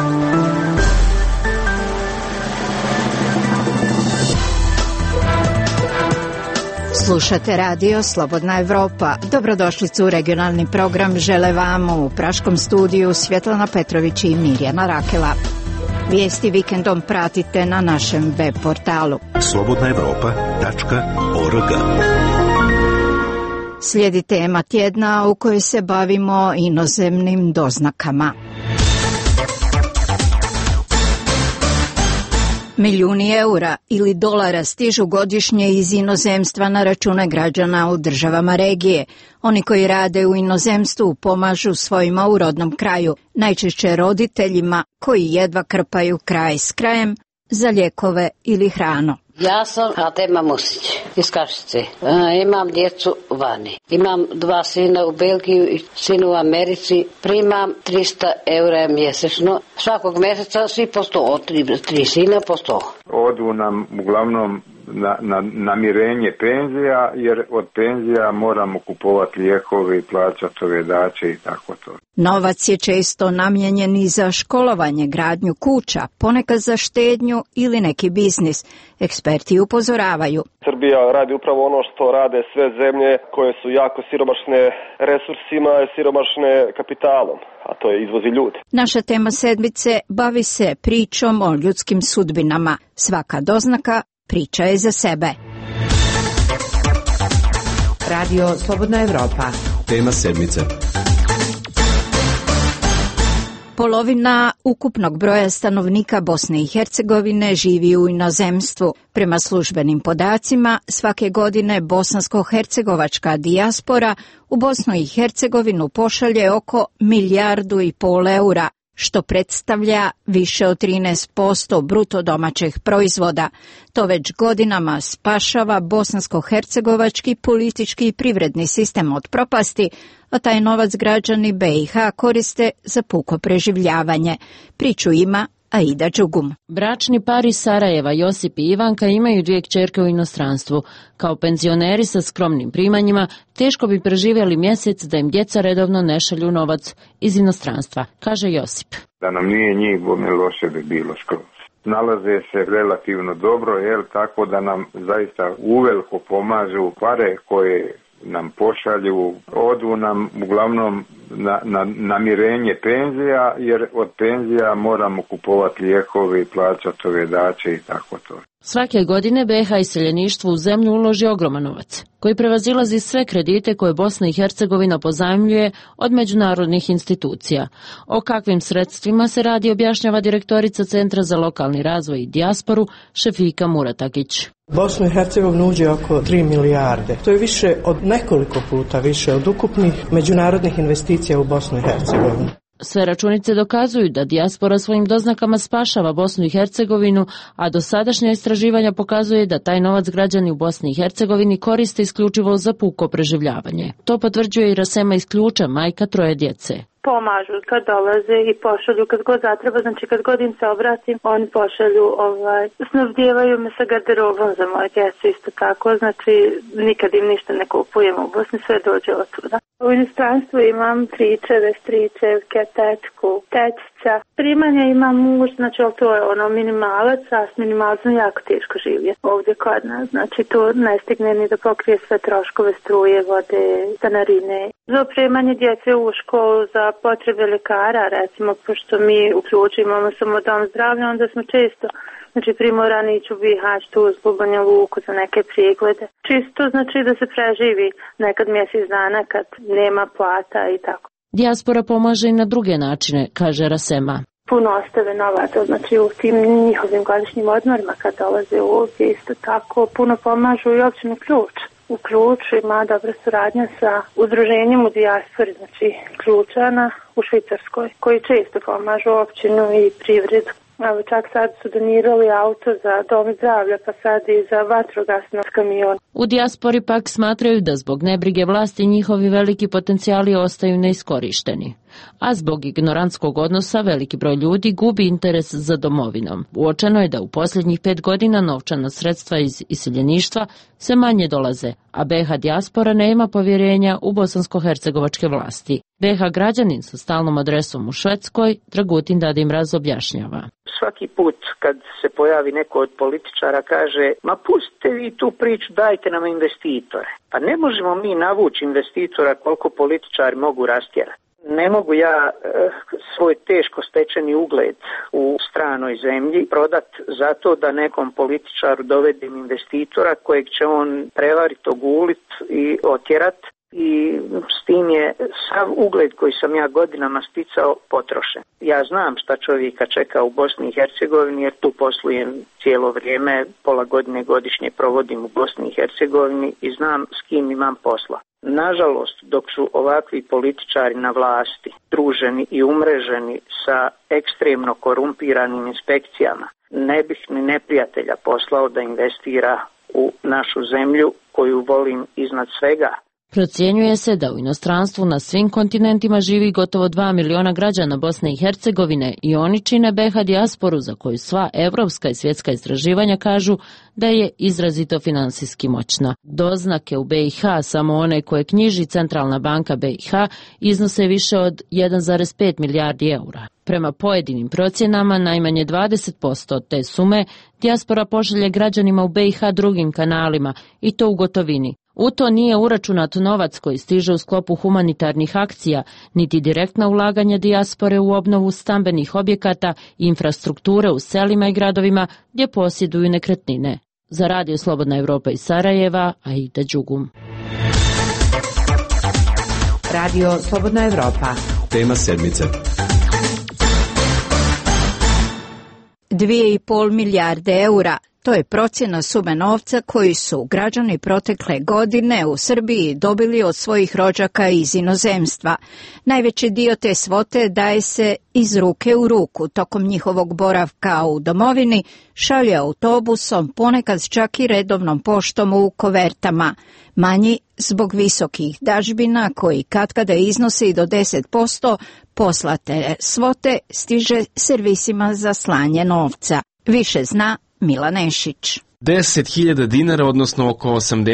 Slušate radio Slobodna Evropa. Dobrodošlicu u regionalni program žele vam u praškom studiju Svjetlana Petrović i Mirjana Rakela. Vijesti vikendom pratite na našem web portalu slobodnaevropa.org. Slijedi tema tjedna u kojoj se bavimo inozemnim doznakama. Milijuni eura ili dolara stižu godišnje iz inozemstva na račune građana u državama regije. Oni koji rade u inozemstvu pomažu svojima u rodnom kraju, najčešće roditeljima koji jedva krpaju kraj s krajem za lijekove ili hranu. Ja sam Hatema Musić iz Kašice. Imam djecu vani. Imam 2 sina u Belgiji i sinu u Americi. Primam 300 eura mjesečno. Svakog mjeseca svi po 100, 3 sina po 100. Odu nam uglavnom na namirenje penzija, jer od penzija moramo kupovati lijekove i plaćati ove daće i tako to. Novac je često namijenjen i za školovanje, gradnju kuća, ponekad za štednju ili neki biznis. Eksperti upozoravaju. Srbija radi upravo ono što rade sve zemlje koje su jako siromašne resursima i siromašne kapitalom, a to je izvozi ljudi. Naša tema sedmice bavi se pričom o ljudskim sudbinama. Svaka doznaka priča je za sebe. Radio Slobodna Evropa. Tema sedmice. Polovina ukupnog broja stanovnika Bosne i Hercegovine živi u inozemstvu. Prema službenim podacima, svake godine bosansko-hercegovačka dijaspora u Bosnu i Hercegovinu pošalje oko 1,5 milijardu eura, što predstavlja više od 13% bruto domaćeg proizvoda. To već godinama spašava bosansko-hercegovački politički i privredni sistem od propasti, a taj novac građani BiH koriste za puko preživljavanje. Priču ima Aida Đugum. Bračni par iz Sarajeva, Josip i Ivanka, imaju 2 kćerke u inostranstvu. Kao penzioneri sa skromnim primanjima, teško bi preživjeli mjesec da im djeca redovno ne šalju novac iz inostranstva, kaže Josip. Da nam nije njih, bome loše bi bilo skroz. Nalaze se relativno dobro, tako da nam zaista uveliko pomažu pare koje nam pošalju, odu nam uglavnom na namirenje penzija, jer od penzija moramo kupovati lijekove i plaćati ove daće i tako to. Svake godine BiH iseljeništvo u zemlju uloži ogroman novac, koji prevazilazi sve kredite koje Bosna i Hercegovina pozajmljuje od međunarodnih institucija. O kakvim sredstvima se radi objašnjava direktorica Centra za lokalni razvoj i dijasporu Šefika Muratagić. Bosnu i Hercegovinu uđe oko 3 milijarde. To je više od nekoliko puta više od ukupnih međunarodnih investicija u Bosnu i Hercegovinu. Sve računice dokazuju da dijaspora svojim doznakama spašava Bosnu i Hercegovinu, a dosadašnja istraživanja pokazuje da taj novac građani u Bosni i Hercegovini koriste isključivo za puko preživljavanje. To potvrđuje i Rasema iz Ključa, majka 3 djece. Pomažu kad dolaze i pošalju kad god zatreba, znači kad god im se obratim, oni pošalju, snabdijevaju me sa garderobom za moje djecu isto tako, znači nikad im ništa ne kupujem u Bosni, sve dođe od tuda. U inostranstvu imam stričeve, stričevke, tečku, tečica. Primanja imam muž, znači to je minimalac, a s minimalcom jako teško živjeti ovdje kod nas, znači to ne stigne ni da pokrije sve troškove struje, vode, stanarine. Za opremanje djece u školu, za potrebe lekara, recimo, pošto mi u Ključu imamo samo dom zdravlja, onda smo često primorani ići u Bihać, Tuzlu, Banja Luku za neke preglede. Čisto znači da se preživi nekad mjesec dana kad nema plata i tako. Dijaspora pomaže i na druge načine, kaže Rasema. Puno ostave novaca, znači u tim njihovim godišnjim odmorima kad dolaze ovdje, isto tako puno pomažu i općinu Ključ. U Ključu ima dobra suradnja sa udruženjem u dijaspori, znači Ključana u Švicarskoj, koji često pomažu općinu i privredu. Evo, čak sad su donirali auto za dom zdravlja, pa sad i za vatrogasno kamion. U dijaspori pak smatraju da zbog nebrige vlasti njihovi veliki potencijali ostaju neiskorišteni. a zbog ignorantskog odnosa veliki broj ljudi gubi interes za domovinom. Uočeno je da u posljednjih 5 godina novčana sredstva iz iseljeništva sve manje dolaze, a BiH dijaspora nema povjerenja u bosansko-hercegovačke vlasti. BiH građanin sa stalnom adresom u Švedskoj, Dragutin Dadimraz, objašnjava. Svaki put kad se pojavi neko od političara kaže, ma pustite vi tu priču, dajte nam investitore. Pa ne možemo mi navući investitora koliko političari mogu rastjerati. Ne mogu ja svoj teško stečeni ugled u stranoj zemlji prodat zato da nekom političaru dovedim investitora kojeg će on prevariti, ogulit i otjerat. I s tim je sav ugled koji sam ja godinama sticao potrošen. Ja znam šta čovjeka čeka u Bosni i Hercegovini jer tu poslujem cijelo vrijeme, pola godine godišnje provodim u Bosni i Hercegovini i znam s kim imam posla. Nažalost, dok su ovakvi političari na vlasti, druženi i umreženi sa ekstremno korumpiranim inspekcijama, ne bih ni neprijatelja poslao da investira u našu zemlju koju volim iznad svega. Procjenjuje se da u inostranstvu na svim kontinentima živi gotovo 2 miliona građana Bosne i Hercegovine i oni čine BiH dijasporu za koju sva evropska i svjetska istraživanja kažu da je izrazito finansijski moćna. Doznake u BiH, samo one koje knjiži Centralna banka BiH, iznose više od 1,5 milijardi eura. Prema pojedinim procjenama, najmanje 20% od te sume dijaspora pošalje građanima u BiH drugim kanalima i to u gotovini. U to nije uračunat novac koji stiže u sklopu humanitarnih akcija, niti direktna ulaganja dijaspore u obnovu stambenih objekata i infrastrukture u selima i gradovima gdje posjeduju nekretnine. Za Radio Slobodna Evropa iz Sarajeva, Aida Đugum. Radio Slobodna Evropa. Tema sedmice. 2,5 milijarde eura. To je procjena sume novca koji su građani protekle godine u Srbiji dobili od svojih rođaka iz inozemstva. Najveći dio te svote daje se iz ruke u ruku tokom njihovog boravka u domovini, šalje autobusom, ponekad čak i redovnom poštom u kovertama. Manji zbog visokih dažbina koji katkada iznose i do 10% poslate svote stiže servisima za slanje novca. Više zna Milan Nešić. 10.000 dinara, odnosno oko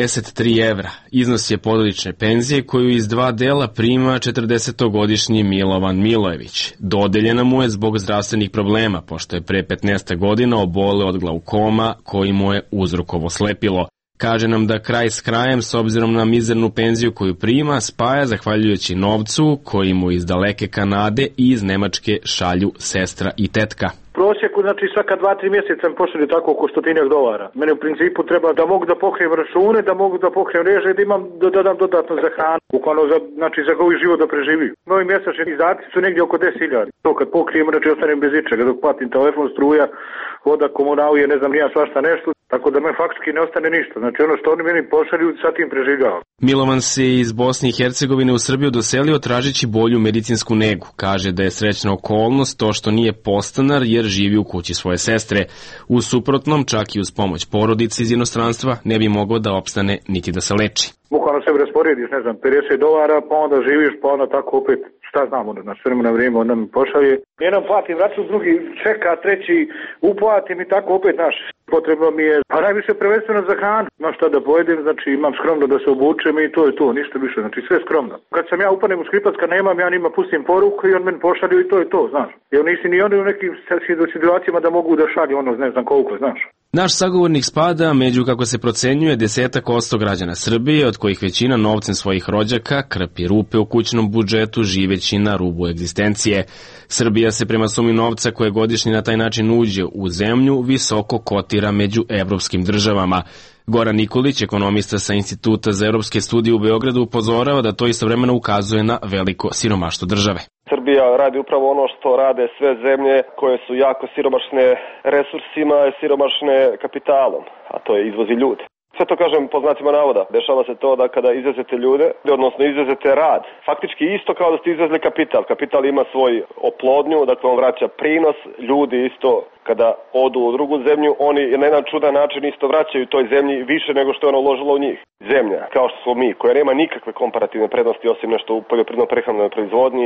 83 evra. Iznos je porodične penzije koju iz 2 dela prima 40-godišnji Milovan Milojević. Dodeljena mu je zbog zdravstvenih problema, pošto je pre 15 godina oboleo od glaukoma koji mu je uzrokovo slepilo. Kaže nam da kraj s krajem, s obzirom na mizernu penziju koju prima, spaja zahvaljujući novcu koji mu iz daleke Kanade i iz Nemačke šalju sestra i tetka. Prosjeku, znači svaka 2-3 mjeseca mi pošalju tako oko $100. Mene u principu treba da mogu da pokrijem račune, da mogu da pokrijem režije, da imam da dam dodatno za hranu, bukvalno za koji život da preživim. Moji mjesečni izdaci su negdje oko 10.000. To kad pokrijem, znači ostanem bez ičega, dok platim telefon, struja, voda, komunalije, ne znam, nija svašta nešto, tako da me faktički ne ostane ništa. Znači ono što oni meni pošalju, sa tim preživljavam. Milovan se iz Bosne i Hercegovine u Srbiju doselio tražeći bolju medicinsku negu. Kaže da je srećna okolnost to što nije podstanar jer živi u kući svoje sestre. U suprotnom, čak i uz pomoć porodice iz inostranstva, ne bi mogao da opstane niti da se leči. Bukvalno sebi rasporediš, ne znam, $50, pa onda živiš, pa onda tako opet, šta znam, onda na sve na vrijeme, onda mi pošalje. Jedan platim račun, drugi čeka, treći uplatim i tako opet, znaš, potrebno mi je, a najviše prvenstveno za hranu. Imam šta da pojedem, znači imam skromno da se obučem i to je to, ništa više, znači sve skromno. Kad sam ja upanem u Škripac, kad nemam, ja njima pustim poruku i on meni pošalju i to je to, znaš. Jer nisi ni oni u nekim situacijama da mogu da šalju ono, ne znam koliko, znaš. Naš sagovornik spada među, kako se procenjuje, 10% građana Srbije, od kojih većina novcem svojih rođaka krpi rupe u kućnom budžetu živeći na rubu egzistencije. Srbija se prema sumi novca koje godišnje na taj način uđe u zemlju visoko kotira među evropskim državama. Goran Nikolić, ekonomista sa Instituta za evropske studije u Beogradu, upozorava da to istovremeno ukazuje na veliko siromaštvo države. Srbija radi upravo ono što rade sve zemlje koje su jako siromašne resursima i siromašne kapitalom, a to je izvozi ljudi. Sve to kažem po znacima navoda. Dešava se to da kada izvezete ljude, odnosno izvezete rad, faktički isto kao da ste izvezli kapital. Kapital ima svoj oplodnju, dakle on vraća prinos, ljudi isto kada odu u drugu zemlju, oni na jedan čudan način isto vraćaju toj zemlji više nego što je ono uložilo u njih. Zemlja, kao što smo mi, koja nema nikakve komparativne prednosti osim nešto u poljoprivredno-prehrambenoj proizvodnji,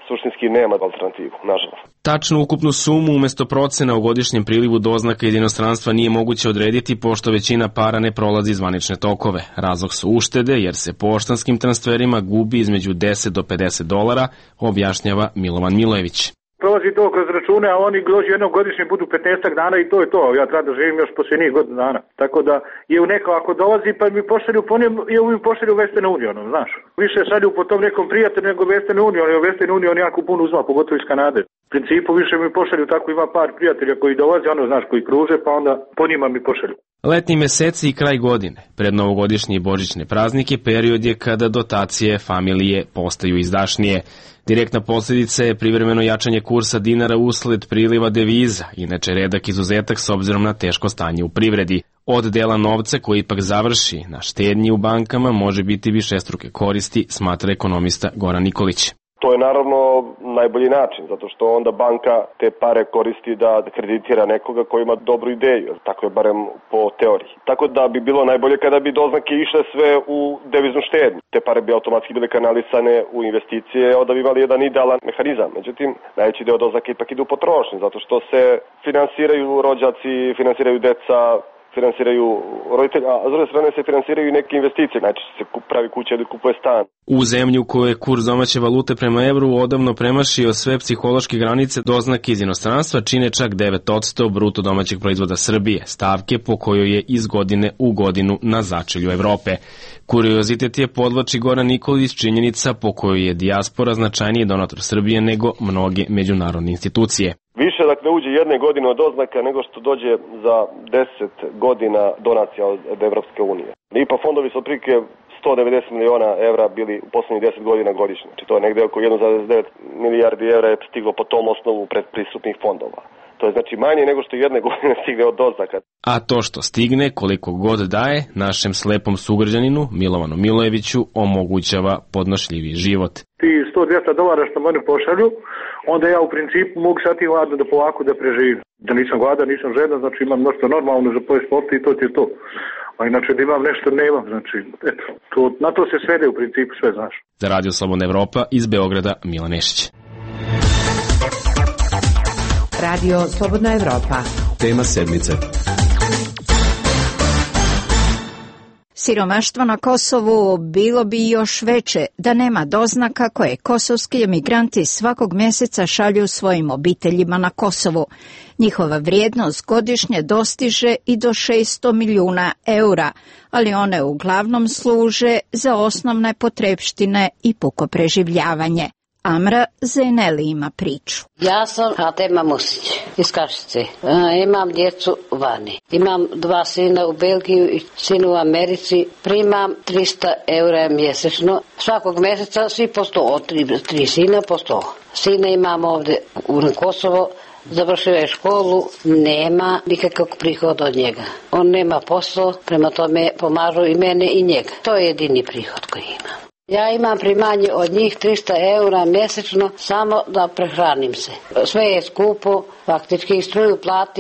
suštinski nema alternativu, nažalost. Tačnu ukupnu sumu umesto procena u godišnjem prilivu doznaka iz inostranstva nije moguće odrediti pošto većina para ne prolazi zvanične tokove. Razlog su uštede jer se poštanskim transferima gubi između $10 do $50, objašnjava Milovan Milojević. Prolazi to kroz račune, a oni dođu jednom godišnje, budu 15 dana i to je to. Ja treba da živim još poslije njih godinu dana. Tako da je u neko ako dolazi pa mi pošalju po njem, mi pošalju Western Unionom, znaš. Više šalju po tom nekom prijatelju nego Western Union, jer Western Union jako puno uzma, pogotovo iz Kanade. U principu više mi pošalju, tako ima par prijatelja koji dolaze, ono znaš, koji kruže, pa onda po njima mi pošalju. Letnji meseci i kraj godine, pred novogodišnje i božićne praznike, period je kada dotacije familije postaju izdašnije. Direktna posljedica je privremeno jačanje kursa dinara usled priliva deviza, inače redak izuzetak s obzirom na teško stanje u privredi. Od dela novca koji ipak završi na štednji u bankama može biti višestruke koristi, smatra ekonomista Goran Nikolić. To je naravno najbolji način, zato što onda banka te pare koristi da kreditira nekoga koji ima dobru ideju, tako je barem po teoriji. Tako da bi bilo najbolje kada bi doznake išle sve u deviznu štednju. Te pare bi automatski bile kanalisane u investicije, onda bi imali jedan idealan mehanizam. Međutim, najveći deo doznaka ipak ide u potrošnju, zato što se finansiraju rođaci, finansiraju deca, finansiraju roditelji, a s druge strane se finansiraju i neke investicije, znači se pravi kuća ili kupuje stan. U zemlji u kojoj je kurs domaće valute prema evru odavno premašio sve psihološke granice, doznake iz inostranstva čine čak 9% bruto domaćeg proizvoda Srbije, stavke po kojoj je iz godine u godinu na začelju Evrope. Kuriozitet je, podvlači Goran Nikolić, činjenica po kojoj je dijaspora značajniji donator Srbije nego mnoge međunarodne institucije. Više dakle uđe jedne godine od doznaka nego što dođe za 10 godina donacija od Evropske unije. IPA fondovi su otprilike 190 miliona evra bili u poslednjih 10 godina godišnje. Znači to je negde oko 1,9 milijardi evra je stiglo po tom osnovu predpristupnih fondova. To je znači manje nego što jedne godine stigne od doznaka. A to što stigne, koliko god daje, našem slepom sugrađaninu Milovanu Milojeviću omogućava podnošljivi život. Ti $100-200 što mene pošalju, onda ja u principu mogu sad i hladno da polako da preživim. Da nisam gladan, nisam žedan, znači imam nešto normalno za pojest popiti i to ti je to. A inače da imam nešto nemam, znači eto, na to se svede u principu sve, znaš. Za Radio Slobodna Evropa iz Beograda, Milan Nešić. Radio Slobodna Evropa. Tema sedmice. Siromaštvo na Kosovu bilo bi još veće da nema doznaka koje kosovski emigranti svakog mjeseca šalju svojim obiteljima na Kosovu. Njihova vrijednost godišnje dostiže i do 600 milijuna eura, ali one uglavnom služe za osnovne potrepštine i puko preživljavanje. Amra Zeneli ima priču. Ja sam Hatema Musić iz Kašice. Imam djecu vani. Imam 2 sina u Belgiju i sinu u Americi. Primam 300 eura mjesečno. Svakog mjeseca svi po 100, 3 sina po 100. Sina imam ovdje u Kosovo. Završio je školu, nema nikakvog prihoda od njega. On nema posao, prema tome pomažu i mene i njega. To je jedini prihod koji ima. Ja imam primanje od njih 300 eura mjesečno samo da prehranim se. Sve je skupo, faktički struju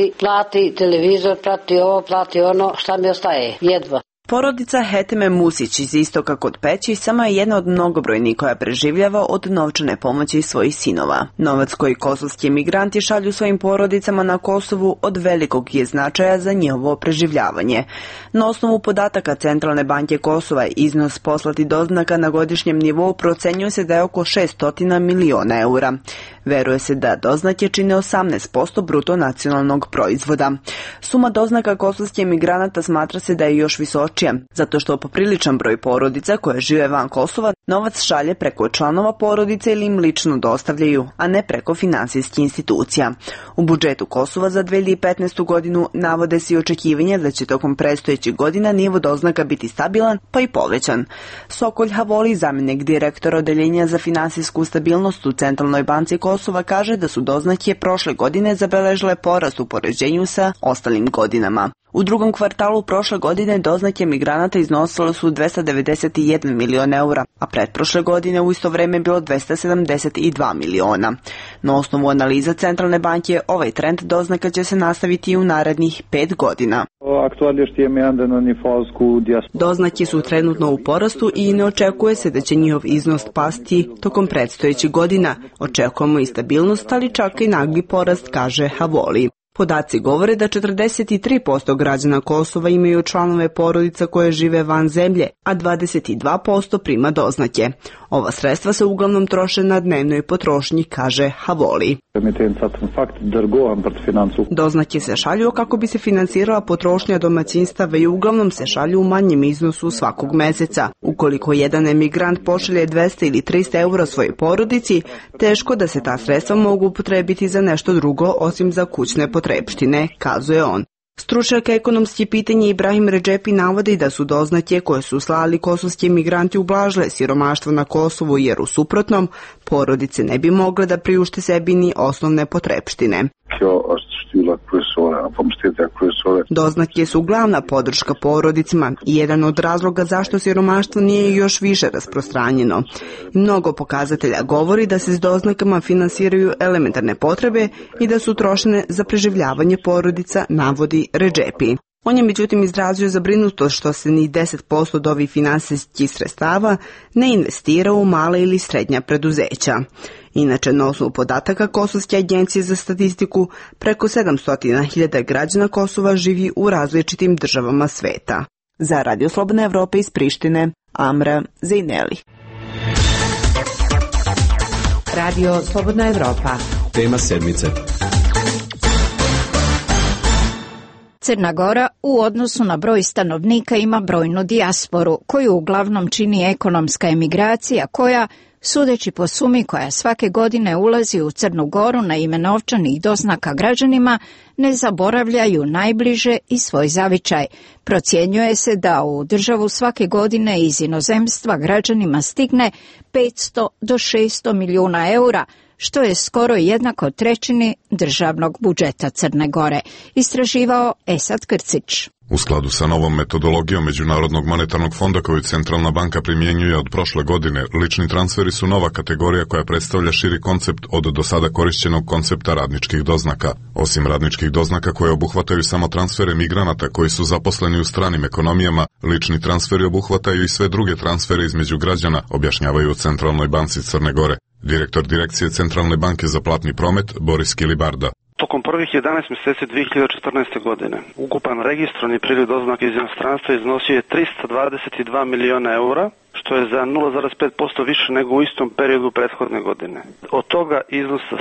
plati televizor, plati ovo, plati ono, šta mi ostaje, jedva. Porodica Heteme Musić iz Istoka kod Peći samo je jedna od mnogobrojnih koja preživljava od novčane pomoći svojih sinova. Novac koji kosovski emigranti šalju svojim porodicama na Kosovu od velikog je značaja za njihovo preživljavanje. Na osnovu podataka Centralne banke Kosova iznos poslati doznaka na godišnjem nivou procenjuje se da je oko 600 miliona eura. Veruje se da doznake čine 18% bruto nacionalnog proizvoda. Suma doznaka kosovskih emigranata smatra se da je još visočija, zato što popriličan broj porodica koje žive van Kosova novac šalje preko članova porodice ili im lično dostavljaju, a ne preko finansijskih institucija. U budžetu Kosova za 2015. godinu navode se i očekivanja da će tokom predstojećih godina nivo doznaka biti stabilan pa i povećan. Sokolj Havoli, zamjenik direktora Odeljenja za finansijsku stabilnost u Centralnoj banci Kosova, kaže da su doznake prošle godine zabeležile porast u poređenju sa ostalim godinama. U drugom kvartalu prošle godine doznake migranata iznosile su 291 milion eura, a pretprošle godine u isto vreme bilo 272 miliona. Na osnovu analiza Centralne banke, ovaj trend doznaka će se nastaviti i u narednih 5 godina. Doznake su trenutno u porastu i ne očekuje se da će njihov iznos pasti tokom predstojećih godina. Očekujemo i stabilnost, ali čak i nagli porast, kaže Havoli. Podaci govore da 43% građana Kosova imaju članove porodica koje žive van zemlje, a 22% prima doznake. Ova sredstva se uglavnom troše na dnevnoj potrošnji, kaže Havoli. Doznake se šalju kako bi se finansirala potrošnja domaćinstava i uglavnom se šalju u manjem iznosu svakog meseca. Ukoliko jedan emigrant pošalje 200 ili 300 eura svojoj porodici, teško da se ta sredstva mogu upotrebiti za nešto drugo osim za kućne potrepštine, kazuje on. Stručnjak ekonomski pitanje Ibrahim Redžepi navodi da su doznake koje su slali kosovski emigranti ublažile siromaštvo na Kosovu, jer u suprotnom porodice ne bi mogle da priušte sebi ni osnovne potrepštine. Doznake su glavna podrška porodicima i jedan od razloga zašto siromaštvo nije još više rasprostranjeno. Mnogo pokazatelja govori da se s doznakama finansiraju elementarne potrebe i da su trošene za preživljavanje porodica, navodi Redžepi. On je međutim izrazio zabrinutost što se ni 10% od ovih finansijskih sredstava ne investira u mala ili srednja preduzeća. Inače, na osnovu podataka Kosovske agencije za statistiku, preko 700.000 građana Kosova živi u različitim državama sveta. Za Radio Slobodna Evropa iz Prištine, Amra Zejneli. Radio Slobodna Evropa. Tema sedmice. Crna Gora u odnosu na broj stanovnika ima brojnu dijasporu, koju uglavnom čini ekonomska emigracija koja, sudeći po sumi koja svake godine ulazi u Crnu Goru na ime novčanih doznaka građanima, ne zaboravljaju najbliže i svoj zavičaj. Procjenjuje se da u državu svake godine iz inozemstva građanima stigne 500 do 600 milijuna eura, što je skoro jednako trećini državnog budžeta Crne Gore, istraživao Esad Krcić. U skladu sa novom metodologijom Međunarodnog monetarnog fonda koju Centralna banka primjenjuje od prošle godine, lični transferi su nova kategorija koja predstavlja širi koncept od do sada korišćenog koncepta radničkih doznaka. Osim radničkih doznaka koje obuhvataju samo transfere migranata koji su zaposleni u stranim ekonomijama, lični transferi obuhvataju i sve druge transfere između građana, objašnjavaju u Centralnoj banci Crne Gore. Direktor Direkcije Centralne banke za platni promet Boris Kilibarda. Tokom prvih 11 mjeseci 2014. godine ukupan registrovani priliv doznaka iz inostranstva iznosio je 322 miliona eura, što je za 0,5% više nego u istom periodu prethodne godine. Od toga iznosa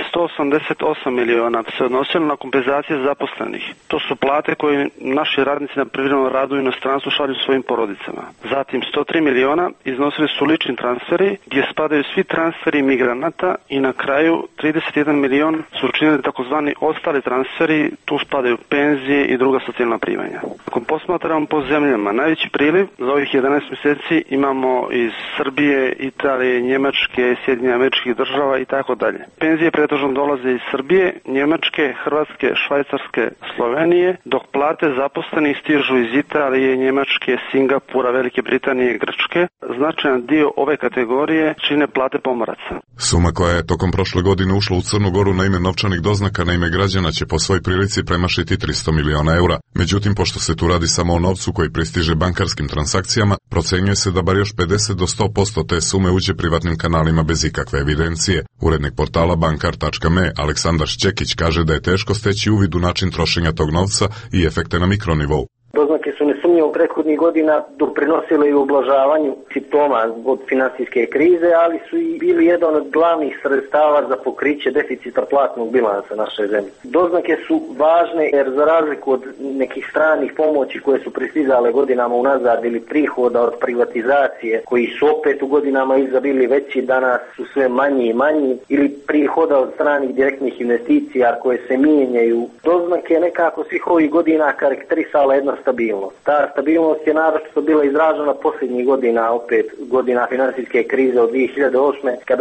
188 miliona se odnosilo na kompenzacije zaposlenih. To su plate koje naši radnici na privremenom radu u inostranstvu šalju svojim porodicama. Zatim 103 miliona iznosili su lični transferi gdje spadaju svi transferi migranata i na kraju 31 milion su učinili takozvani ostali transferi, tu spadaju penzije i druga socijalna primanja. Ako posmatramo po zemljama, najveći priliv za ovih 11 mjeseci imamo iz Srbije, Italije, Njemačke, Sjedinjenih Američkih Država i tako dalje. Penzije pretežno dolaze iz Srbije, Njemačke, Hrvatske, Švajcarske, Slovenije, dok plate zaposlenih stižu iz Italije, Njemačke, Singapura, Velike Britanije i Grčke. Značajan dio ove kategorije čine plate pomoraca. Suma koja je tokom prošle godine ušla u Crnu Goru na ime novčanih doznaka na ime građana će po svoj prilici premašiti 300 miliona eura. Međutim, pošto se tu radi samo o novcu koji pristiže bankarskim transakcijama, procenjuje se da bar još 50 do 100% te sume uđe privatnim kanalima bez ikakve evidencije. Urednik portala bankar.me Aleksandar Šćekić kaže da je teško steći uvid u način trošenja tog novca i efekte na mikronivou. Doznake su nesumnjivo prethodnih godina doprinosile i ublažavanju simptoma od finansijske krize, ali su i bili jedan od glavnih sredstava za pokriće deficita platnog bilansa naše zemlje. Doznake su važne jer za razliku od nekih stranih pomoći koje su pristizale godinama unazad ili prihoda od privatizacije, koji su opet u godinama iza bili veći, danas su sve manji i manji, ili prihoda od stranih direktnih investicija koje se mijenjaju. Doznake nekako svih ovih godina karakterisala jedna stabilnost. Ta stabilnost je naročito bila izražena posljednjih godina, opet godina finansijske krize od 2008. kada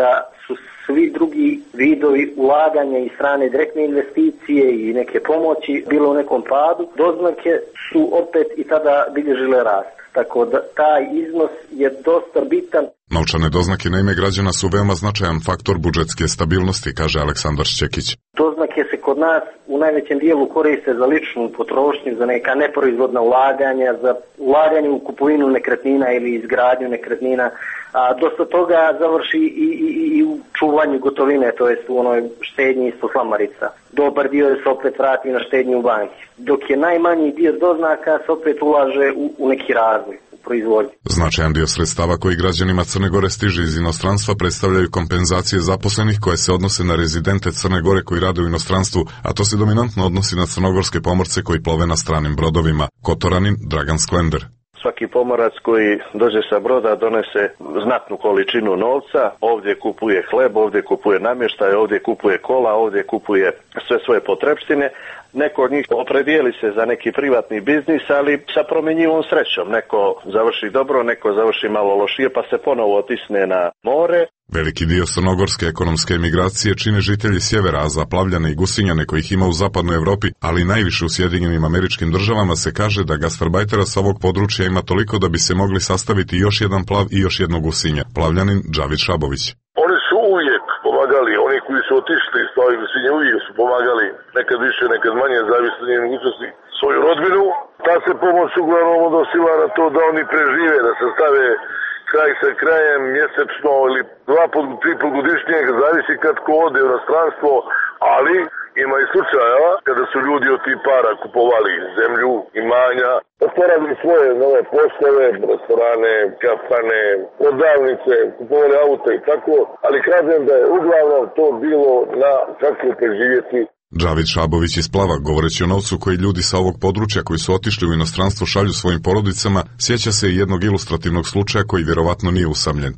su svi drugi vidovi ulaganja i strane direktne investicije i neke pomoći bilo u nekom padu. Doznake su opet i tada bilježile rast. Tako da taj iznos je dosta bitan. Novčane doznake na ime građana su veoma značajan faktor budžetske stabilnosti, kaže Aleksandar Šćekić. Doznake se kod nas u najvećem dijelu koriste za ličnu potrošnju, za neka neproizvodna ulaganja, za ulaganje u kupovinu nekretnina ili izgradnju nekretnina, a dosta toga završi i u čuvanju gotovine, to jest u onoj štednji isto slamarica. Dobar dio se opet vrati na štednju u banki, dok je najmanji dio doznaka se opet ulaže u neki razvoj. Značajan dio sredstava koji građanima Crne Gore stiže iz inostranstva predstavljaju kompenzacije zaposlenih koje se odnose na rezidente Crne Gore koji rade u inostranstvu, a to se dominantno odnosi na crnogorske pomorce koji plove na stranim brodovima. Kotoranin Dragan Sklender. Svaki pomorac koji dođe sa broda donese znatnu količinu novca, ovdje kupuje hleb, ovdje kupuje namještaj, ovdje kupuje kola, ovdje kupuje sve svoje potrepštine. Neko od njih opredijeli se za neki privatni biznis, ali sa promjenjivom srećom. Neko završi dobro, neko završi malo lošije, pa se ponovo otisne na more. Veliki dio crnogorske ekonomske emigracije čine žitelji sjevera, a za Plavljane i Gusinjane kojih ima u zapadnoj Evropi, ali najviše u Sjedinjenim Američkim Državama se kaže da gastarbajtera sa ovog područja ima toliko da bi se mogli sastaviti još jedan Plav i još jedno Gusinja. Plavljanin Džavid Šabović. Oni su uvijek pomagali, oni koji su otišli iz Plavi Gusinje uvijek su pomagali, nekad više, nekad manje, zavisno od mogućnosti, svoju rodbinu. Ta se pomoć uglavnom odnosila na to da oni prežive, da se stave kraj sa krajem mjesečno ili 2-3 godišnjeg, zavisi kad ko ode u inostranstvo, ali ima i slučajeva kada su ljudi od tih para kupovali zemlju, imanja, otvarali svoje nove poslove, restorane, kafane, prodavnice, kupovali auto i tako, ali kažem da je uglavnom to bilo na kako preživjeti. Džavid Šabović iz Plava, govoreći o novcu koji ljudi sa ovog područja koji su otišli u inostranstvo šalju svojim porodicama, sjeća se i jednog ilustrativnog slučaja koji vjerovatno nije usamljen.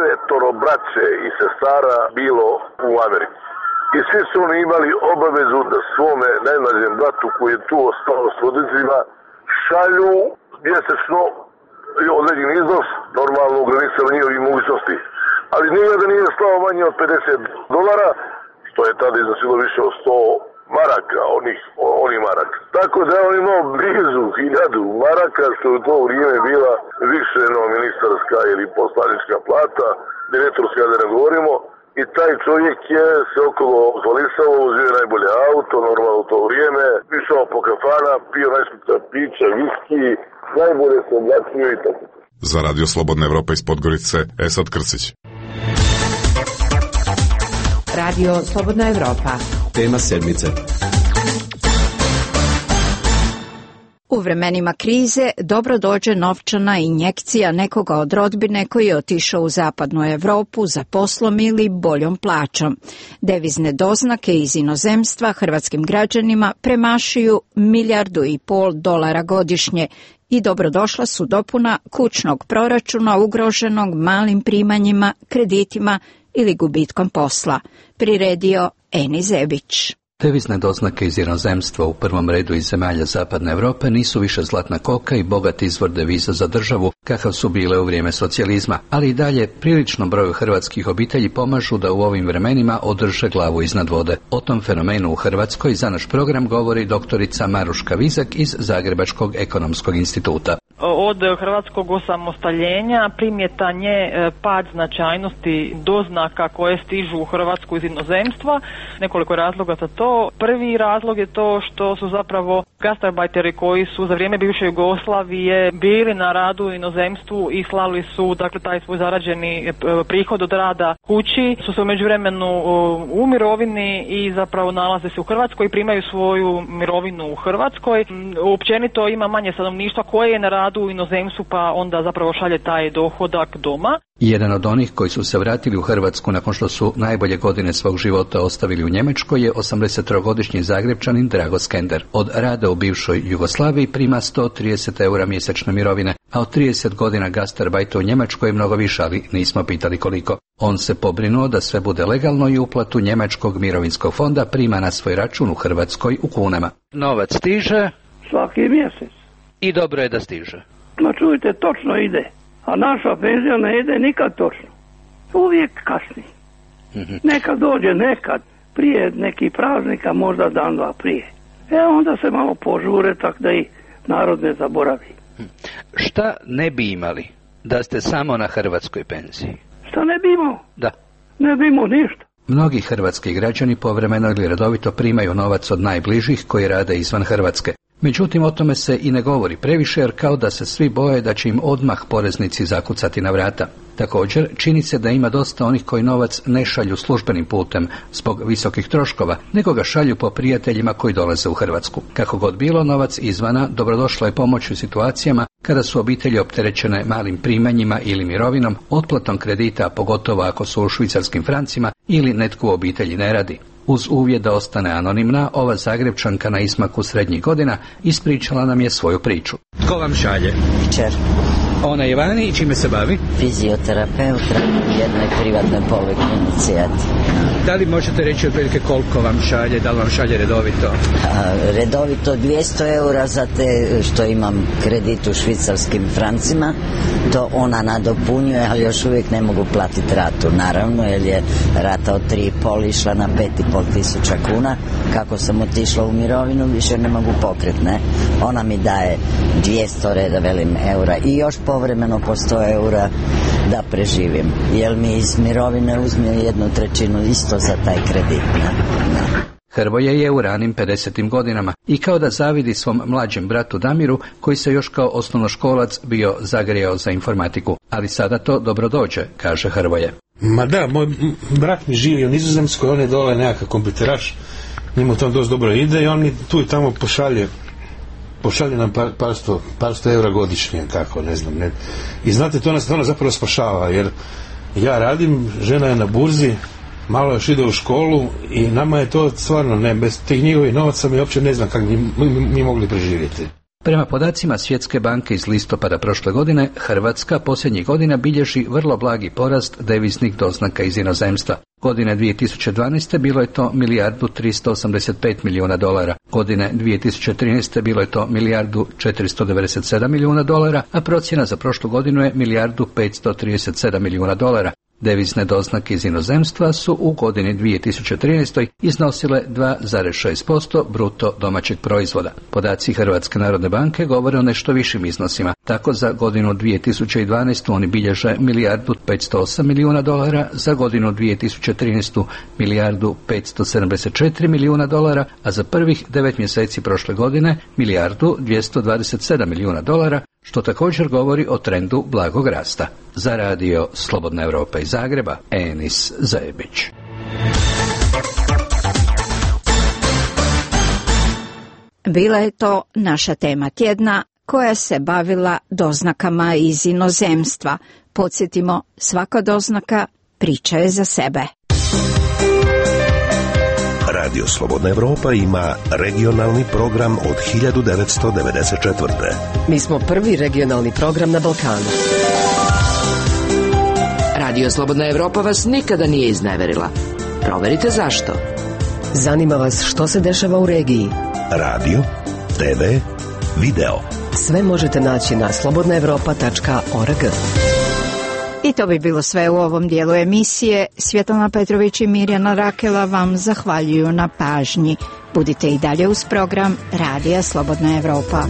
9 braće i sestara bilo u Americi. I svi su oni imali obavezu da svome najmlađem bratu koji je tu ostao s roditeljima šalju mjesečno određen iznos, normalno ograničeno njihovih mogućnosti. Ali nikada nije stao manje od $50, što je tada iznosilo više od 100 maraka, onih maraka. Tako da je on imao blizu 1000 maraka, što je u to vrijeme bila više ministarska ili poslanička plata, direktorska da ne govorimo, i taj čovjek je se okolo hvalisao, uzio najbolje auto, normalno u to vrijeme, išao po kafana, pio najskuplja pića, viski, najbolje se oblačio i tako. Za Radio Slobodna Evropa iz Podgorice, Esad Krsić. Radio Slobodna Evropa. Tema sedmice. U vremenima krize dobro dođe novčana injekcija nekoga od rodbine koji je otišao u zapadnu Evropu za poslom ili boljom plaćom. Devizne doznake iz inozemstva hrvatskim građanima premašuju $1,5 milijardi godišnje i dobrodošla su dopuna kućnog proračuna ugroženog malim primanjima, kreditima ili gubitkom posla, priredio Eni Zebić. Devizne doznake iz inozemstva, u prvom redu iz zemalja zapadne Europe, nisu više zlatna koka i bogat izvor deviza za državu, kakav su bile u vrijeme socijalizma, ali i dalje priličnom broju hrvatskih obitelji pomažu da u ovim vremenima održe glavu iznad vode. O tom fenomenu u Hrvatskoj za naš program govori doktorica Maruška Vizak iz Zagrebačkog ekonomskog instituta. Od hrvatskog osamostaljenja primjetan je pad značajnosti doznaka koje stižu u Hrvatsku iz inozemstva. Nekoliko razloga za to. Prvi razlog je to što su zapravo gastarbajteri koji su za vrijeme bivše Jugoslavije bili na radu u inozemstvu i slali su taj svoj zarađeni prihod od rada kući, su se u međuvremenu u mirovini i zapravo nalaze se u Hrvatskoj i primaju svoju mirovinu u Hrvatskoj. Općenito ima manje stanovništva koje je na radu u inozemstvu, pa onda zapravo šalje taj dohodak doma. Jedan od onih koji su se vratili u Hrvatsku nakon što su najbolje godine svog života ostavili u Njemačkoj je 83-godišnji Zagrebčanin Drago Skender. Od rada u bivšoj Jugoslaviji prima 130 eura mjesečne mirovine, a od 30 godina gastarbajta u Njemačkoj je mnogo više, ali nismo pitali koliko. On se pobrinuo da sve bude legalno i uplatu njemačkog mirovinskog fonda prima na svoj račun u Hrvatskoj u kunama. Novac stiže svaki mjesec. I dobro je da stiže. Ma čujte, točno ide. A naša penzija ne ide nikad točno. Uvijek kasni. Neka dođe nekad, prije nekih praznika, možda dan, dva prije. Onda se malo požure, tako da i narod ne zaboravi. Šta ne bi imali da ste samo na hrvatskoj penziji? Šta ne bi imao? Da. Ne bi imao ništa. Mnogi hrvatski građani povremeno ili redovito primaju novac od najbližih koji rade izvan Hrvatske. Međutim, o tome se i ne govori previše, jer kao da se svi boje da će im odmah poreznici zakucati na vrata. Također, čini se da ima dosta onih koji novac ne šalju službenim putem zbog visokih troškova, nego ga šalju po prijateljima koji dolaze u Hrvatsku. Kako god bilo, novac izvana dobrodošla je pomoć u situacijama kada su obitelji opterećene malim primanjima ili mirovinom, otplatom kredita, pogotovo ako su u švicarskim francima ili netko u obitelji ne radi. Uz uvjet da ostane anonimna, ova Zagrepčanka na izmaku srednjih godina ispričala nam je svoju priču. Tko vam šalje? Kćer. Ona je vani i čime se bavi? Fizioterapeut u jednoj privatnoj poliklinici. Da li možete reći otprilike koliko vam šalje, da li vam šalje redovito? Redovito 200 eura za te što imam kredit u švicarskim francima. To ona nadopunjuje, ali još uvijek ne mogu platiti ratu, naravno, jer je rata od 3,5 išla na 5,5 tisuća kuna. Kako sam otišla u mirovinu, više ne mogu pokret, ne? Ona mi daje 200 reda, velim, eura i još povremeno po 100 eura da preživim. Jer mi iz mirovine uzme 1/3 isto za taj kredit, ne? Hrvoje je u ranim 50. godinama i kao da zavidi svom mlađem bratu Damiru, koji se još kao osnovnoškolac bio zagrijao za informatiku. Ali sada to dobro dođe, kaže Hrvoje. Ma da, moj brat mi živi u Nizozemskoj, on je dole nekakav kompjuteraš, njemu to dosta dobro ide i on mi tu i tamo pošalje nam par sto eura godišnje, tako, ne znam. Ne. I znate, to nas zapravo spašava, jer ja radim, žena je na burzi, malo još ide u školu i nama je to stvarno, ne, bez tih njihovih novaca mi uopće ne znam kako mi mogli preživjeti. Prema podacima Svjetske banke iz listopada prošle godine, Hrvatska posljednjih godina bilježi vrlo blagi porast deviznih doznaka iz inozemstva. Godine 2012. bilo je to $1.385 milijuna, godine 2013. bilo je to $1.497 milijuna, a procjena za prošlu godinu je $1.537 milijuna. Devizne doznake iz inozemstva su u godini 2013. iznosile 2,6% bruto domaćeg proizvoda. Podaci Hrvatske narodne banke govore o nešto višim iznosima. Tako za godinu 2012. oni bilježe $1.508 milijuna, za godinu 2013. $1.574 milijuna, a za prvih 9 mjeseci prošle godine $1.227 milijuna, što također govori o trendu blagog rasta. Za radio Slobodna Europa iz Zagreba, Enis Zajebić. Bila je to naša tema tjedna koja se bavila doznakama iz inozemstva. Podsjetimo, svaka doznaka priča je za sebe. Radio Slobodna Europa ima regionalni program od 1994. Mi smo prvi regionalni program na Balkanu. Radio Slobodna Europa vas nikada nije izneverila. Proverite zašto. Zanima vas što se dešava u regiji. Radio, TV, video. Sve možete naći na slobodnaevropa.org. I to bi bilo sve u ovom dijelu emisije. Svjetlana Petrović i Mirjana Rakela vam zahvaljuju na pažnji. Budite i dalje uz program Radija Slobodna Europa.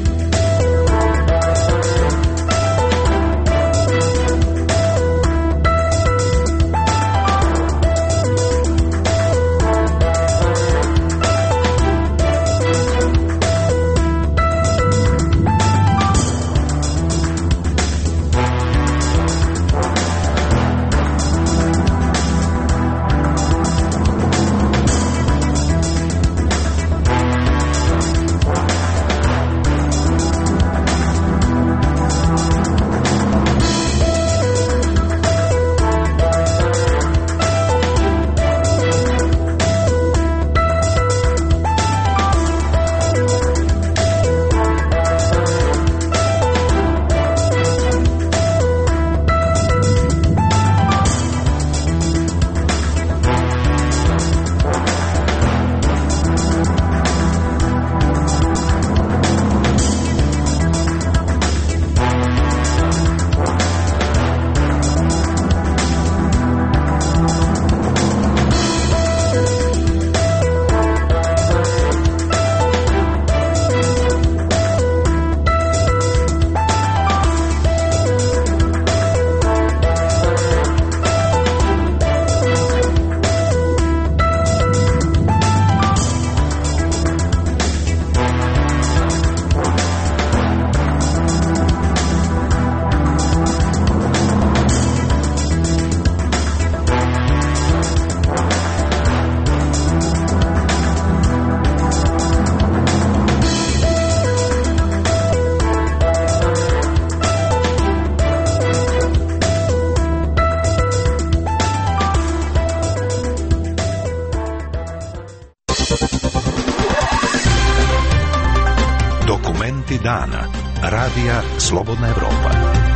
Dokumenti dana. Radija Slobodna Evropa.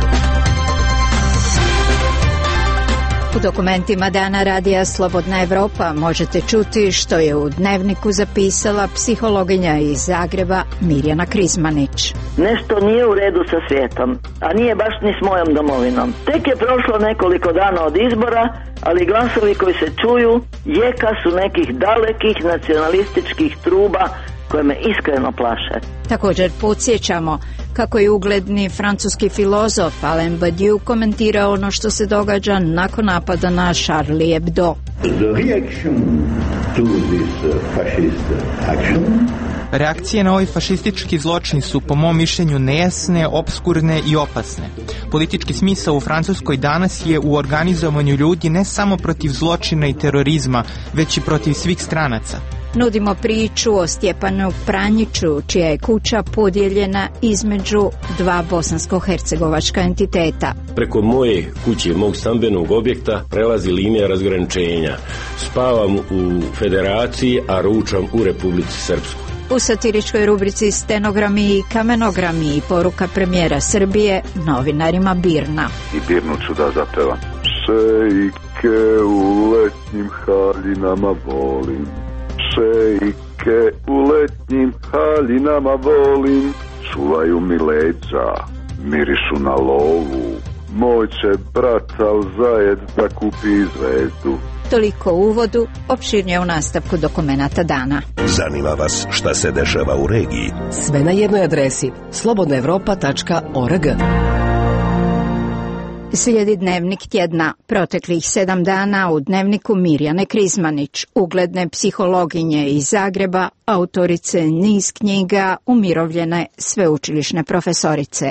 U dokumentima dana Radija Slobodna Evropa možete čuti što je u dnevniku zapisala psihologinja iz Zagreba Mirjana Krizmanić. Nešto nije u redu sa svijetom, a nije baš ni s mojom domovinom. Tek je prošlo nekoliko dana od izbora, ali glasovi koji se čuju jeka su nekih dalekih nacionalističkih truba koje me iskreno plaše. Također podsjećamo kako je ugledni francuski filozof Alain Badiou komentirao ono što se događa nakon napada na Charlie Hebdo. Reakcije na ovaj fašistički zločin su po mom mišljenju nejasne, opskurne i opasne. Politički smisao u Francuskoj danas je u organizovanju ljudi ne samo protiv zločina i terorizma, već i protiv svih stranaca. Nudimo priču o Stjepanu Pranjiću, čija je kuća podijeljena između dva bosansko-hercegovačka entiteta. Preko moje kuće, mog stambenog objekta, prelazi linija razgraničenja. Spavam u Federaciji, a ručam u Republici Srpskoj. U satiričkoj rubrici Stenogrami i kamenogrami i poruka premijera Srbije novinarima Birna. I Birnu ću da zapevam. Šejke u letnjim haljinama volim. Šejke u letnjim haljinama volim. Čuvaju mi leđa, mirišu na lovu. Moj će brat al zajed da kupi zvezdu. Toliko u uvodu, opširnije u nastavku dokumenata dana. Zanima vas šta se dešava u regiji? Sve na jednoj adresi slobodnaevropa.org. Slijedi dnevnik tjedna. Proteklih 7 dana u dnevniku Mirjane Krizmanić, ugledne psihologinje iz Zagreba, autorice niz knjiga, umirovljene sveučilišne profesorice.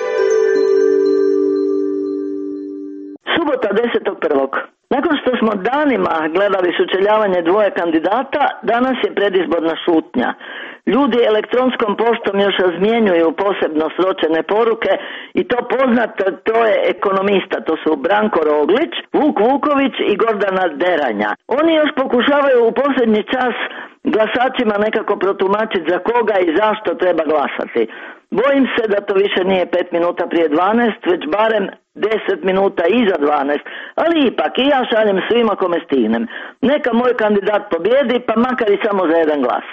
Subota 10.1. Nakon što smo danima gledali sučeljavanje dvoje kandidata, danas je predizborna šutnja. Ljudi elektronskom poštom još razmjenjuju posebno sročene poruke i to poznato, to je ekonomista, to su Branko Roglić, Vuk Vuković i Gordana Deranja. Oni još pokušavaju u posljednji čas glasačima nekako protumačiti za koga i zašto treba glasati. Bojim se da to više nije 5 minuta prije 12, već barem 10 minuta iza 12, ali ipak i ja šaljem svima kome stignem. Neka moj kandidat pobjedi, pa makar i samo za jedan glas.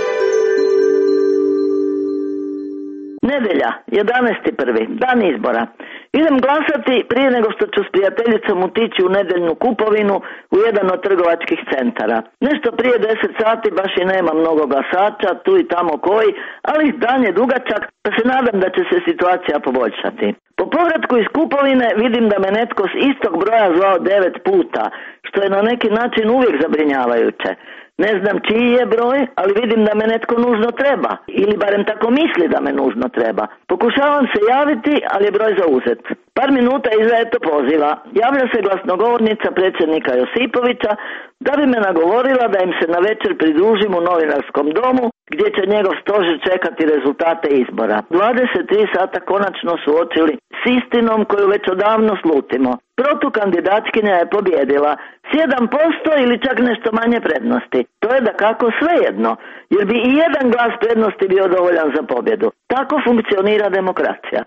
Nedelja, 11.1. dan izbora. Idem glasati prije nego što ću s prijateljicom otići u nedeljnu kupovinu u jedan od trgovačkih centara. Nešto prije 10 sati baš i nema mnogo glasača, tu i tamo koji, ali dan je dugačak, pa se nadam da će se situacija poboljšati. Po povratku iz kupovine vidim da me netko s istog broja zvao 9 puta, što je na neki način uvijek zabrinjavajuće. Ne znam čiji je broj, ali vidim da me netko nužno treba. Ili barem tako misli da me nužno treba. Pokušavam se javiti, ali je broj zauzet. Par minuta iza eto poziva. Javlja se glasnogovornica predsjednika Josipovića da bi me nagovorila da im se na večer pridružim u novinarskom domu gdje će njegov stožer čekati rezultate izbora. 23 sata konačno suočili s istinom koju već odavno slutimo. Protukandidatkinja je pobjedila s 1% ili čak nešto manje prednosti. To je dakako svejedno, jer bi i jedan glas prednosti bio dovoljan za pobjedu. Tako funkcionira demokracija.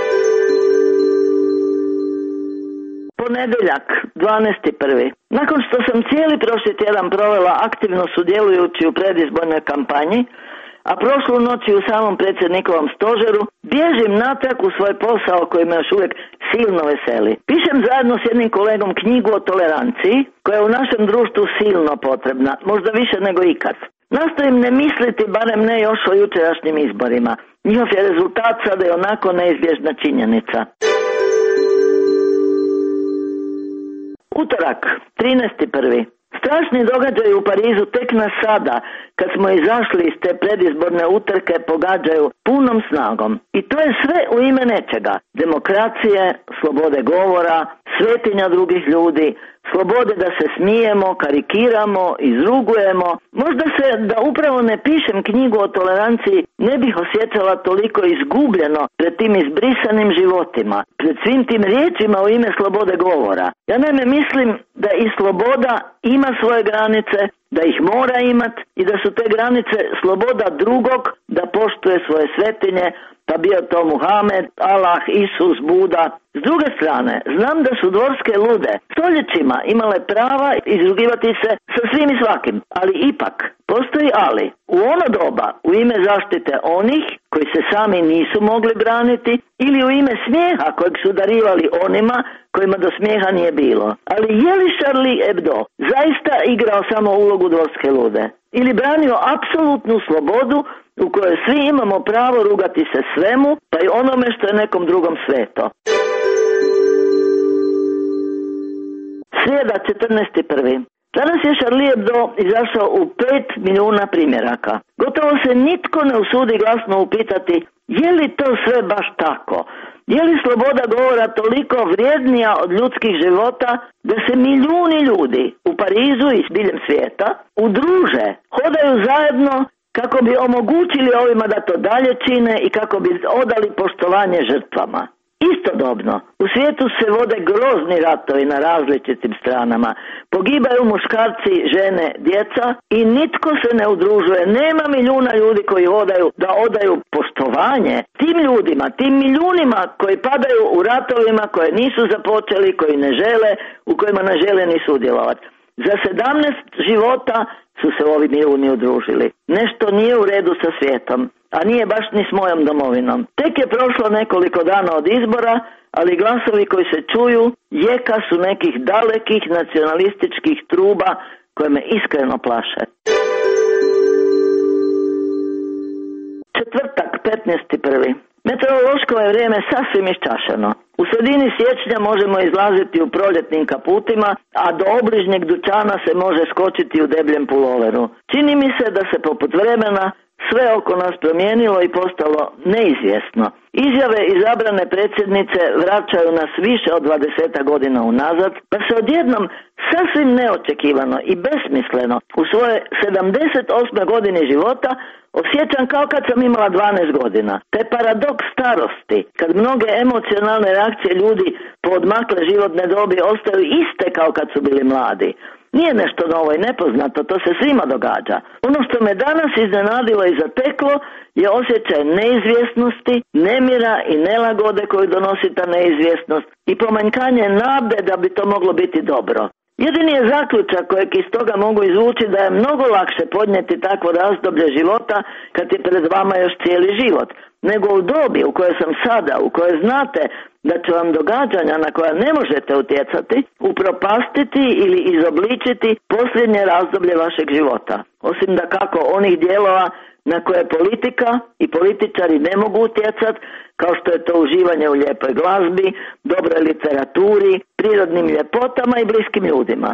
Ponedjeljak, 12.1. Nakon što sam cijeli prošli tjedan provela aktivno sudjelujući u predizbornoj kampanji, a prošlu noć i u samom predsjednikovom stožeru, bježim natrag u svoj posao koji me još uvijek silno veseli. Pišem zajedno s jednim kolegom knjigu o toleranciji, koja je u našem društvu silno potrebna, možda više nego ikad. Nastojim ne misliti, barem ne još o jučerašnjim izborima. Njihov je rezultat sada i onako neizbježna činjenica. Utorak, 13.1. Strašni događaji u Parizu tek na sada, kad smo izašli iz te predizborne utrke, pogađaju punom snagom. I to je sve u ime nečega. Demokracije, slobode govora, svetinja drugih ljudi, slobode da se smijemo, karikiramo, izrugujemo. Možda se, da upravo ne pišem knjigu o toleranciji, ne bih osjećala toliko izgubljeno pred tim izbrisanim životima, pred svim tim riječima u ime slobode govora. Ja naime mislim da i sloboda ima svoje granice, da ih mora imat i da su te granice sloboda drugog da poštuje svoje svetinje, pa bio to Muhamed, Allah, Isus, Buda. S druge strane, znam da su dvorske lude stoljećima imale prava izrugivati se sa svim i svakim, ali ipak postoji ali. U ono doba, u ime zaštite onih koji se sami nisu mogli braniti ili u ime smijeha kojeg su darivali onima kojima do smijeha nije bilo. Ali je li Charlie Hebdo zaista igrao samo ulogu dvorske lude? Ili branio apsolutnu slobodu u kojoj svi imamo pravo rugati se svemu, pa i onome što je nekom drugom sveto? Srijeda, 14.1. Danas je Charlie Hebdo izašao u 5 milijuna primjeraka. Gotovo se nitko ne usudi glasno upitati je li to sve baš tako? Je li sloboda govora toliko vrijednija od ljudskih života da se milijuni ljudi u Parizu i diljem svijeta udruže, hodaju zajedno kako bi omogućili ovima da to dalje čine i kako bi odali poštovanje žrtvama? Istodobno, u svijetu se vode grozni ratovi na različitim stranama. Pogibaju muškarci, žene, djeca i nitko se ne udružuje. Nema milijuna ljudi koji hodaju da odaju poštovanje tim ljudima, tim milijunima koji padaju u ratovima koje nisu započeli, koji ne žele, u kojima ne žele ni sudjelovati. Za 17 života su se ovi milijuni udružili. Nešto nije u redu sa svijetom, a nije baš ni s mojom domovinom. Tek je prošlo nekoliko dana od izbora, ali glasovi koji se čuju jeka su nekih dalekih nacionalističkih truba koje me iskreno plaše. Četvrtak, 15.1. Meteorološko je vrijeme sasvim iščašeno. U sredini siječnja možemo izlaziti u proljetnim kaputima, a do obližnjeg dućana se može skočiti u debljem puloveru. Čini mi se da se poput vremena sve oko nas promijenilo i postalo neizvjesno. Izjave izabrane predsjednice vraćaju nas više od 20 godina unazad, pa se odjednom sasvim neočekivano i besmisleno u svoje 78. godini života osjećam kao kad sam imala 12 godina. Te paradoks starosti, kad mnoge emocionalne reakcije ljudi po odmakle životne dobi ostaju iste kao kad su bili mladi. Nije nešto novo i nepoznato, to se svima događa. Ono što me danas iznenadilo i zateklo je osjećaj neizvjesnosti, nemira i nelagode koju donosi ta neizvjesnost i pomanjkanje nade da bi to moglo biti dobro. Jedini je zaključak kojeg iz toga mogu izvući da je mnogo lakše podnijeti takvo razdoblje života kad je pred vama još cijeli život, nego u dobi u kojoj sam sada, u kojoj znate da će vam događanja na koja ne možete utjecati upropastiti ili izobličiti posljednje razdoblje vašeg života. Osim da kako onih dijelova na koje politika i političari ne mogu utjecati, kao što je to uživanje u lijepoj glazbi, dobroj literaturi, prirodnim ljepotama i bliskim ljudima.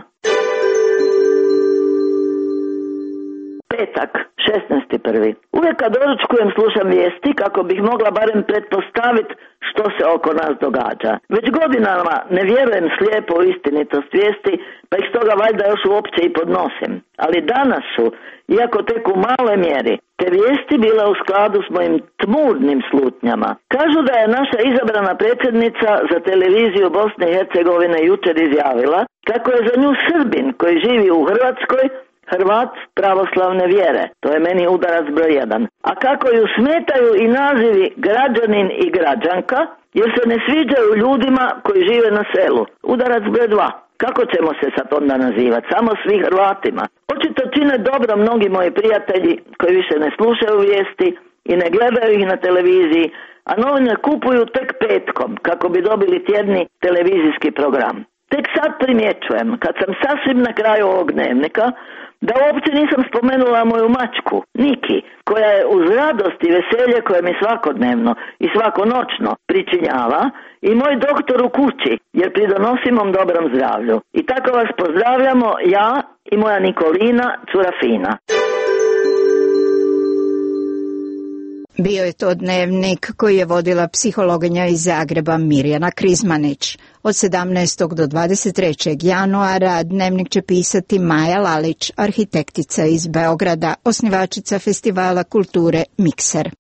Petak, 16.1. Uvijek kad doručkujem slušam vijesti kako bih mogla barem pretpostaviti što se oko nas događa. Već godinama ne vjerujem slijepo u istinitost vijesti, pa ih stoga valjda još uopće i podnosim. Ali danas su, iako tek u maloj mjeri, te vijesti bile u skladu s mojim tmurnim slutnjama. Kažu da je naša izabrana predsjednica za televiziju Bosne i Hercegovine jučer izjavila kako je za nju Srbin koji živi u Hrvatskoj Hrvat pravoslavne vjere. To je meni udarac broj 1. A kako ju smetaju i nazivi građanin i građanka, jer se ne sviđaju ljudima koji žive na selu. Udarac broj 2. Kako ćemo se sad onda nazivati? Samo svi Hrvatima. Očito čine dobro mnogi moji prijatelji koji više ne slušaju vijesti i ne gledaju ih na televiziji, a novine kupuju tek petkom kako bi dobili tjedni televizijski program. Tek sad primjećujem, kad sam sasvim na kraju ovog dnevnika, da uopće nisam spomenula moju mačku, Niki, koja je uz radost i veselje koje mi svakodnevno i svakonoćno pričinjava, i moj doktor u kući, jer pridonosim mom dobrom zdravlju. I tako vas pozdravljamo ja i moja Nikolina, cura Fina. Bio je to dnevnik koji je vodila psihologinja iz Zagreba Mirjana Krizmanić. Od 17. do 23. januara dnevnik će pisati Maja Lalić, arhitektica iz Beograda, osnivačica festivala kulture Mikser.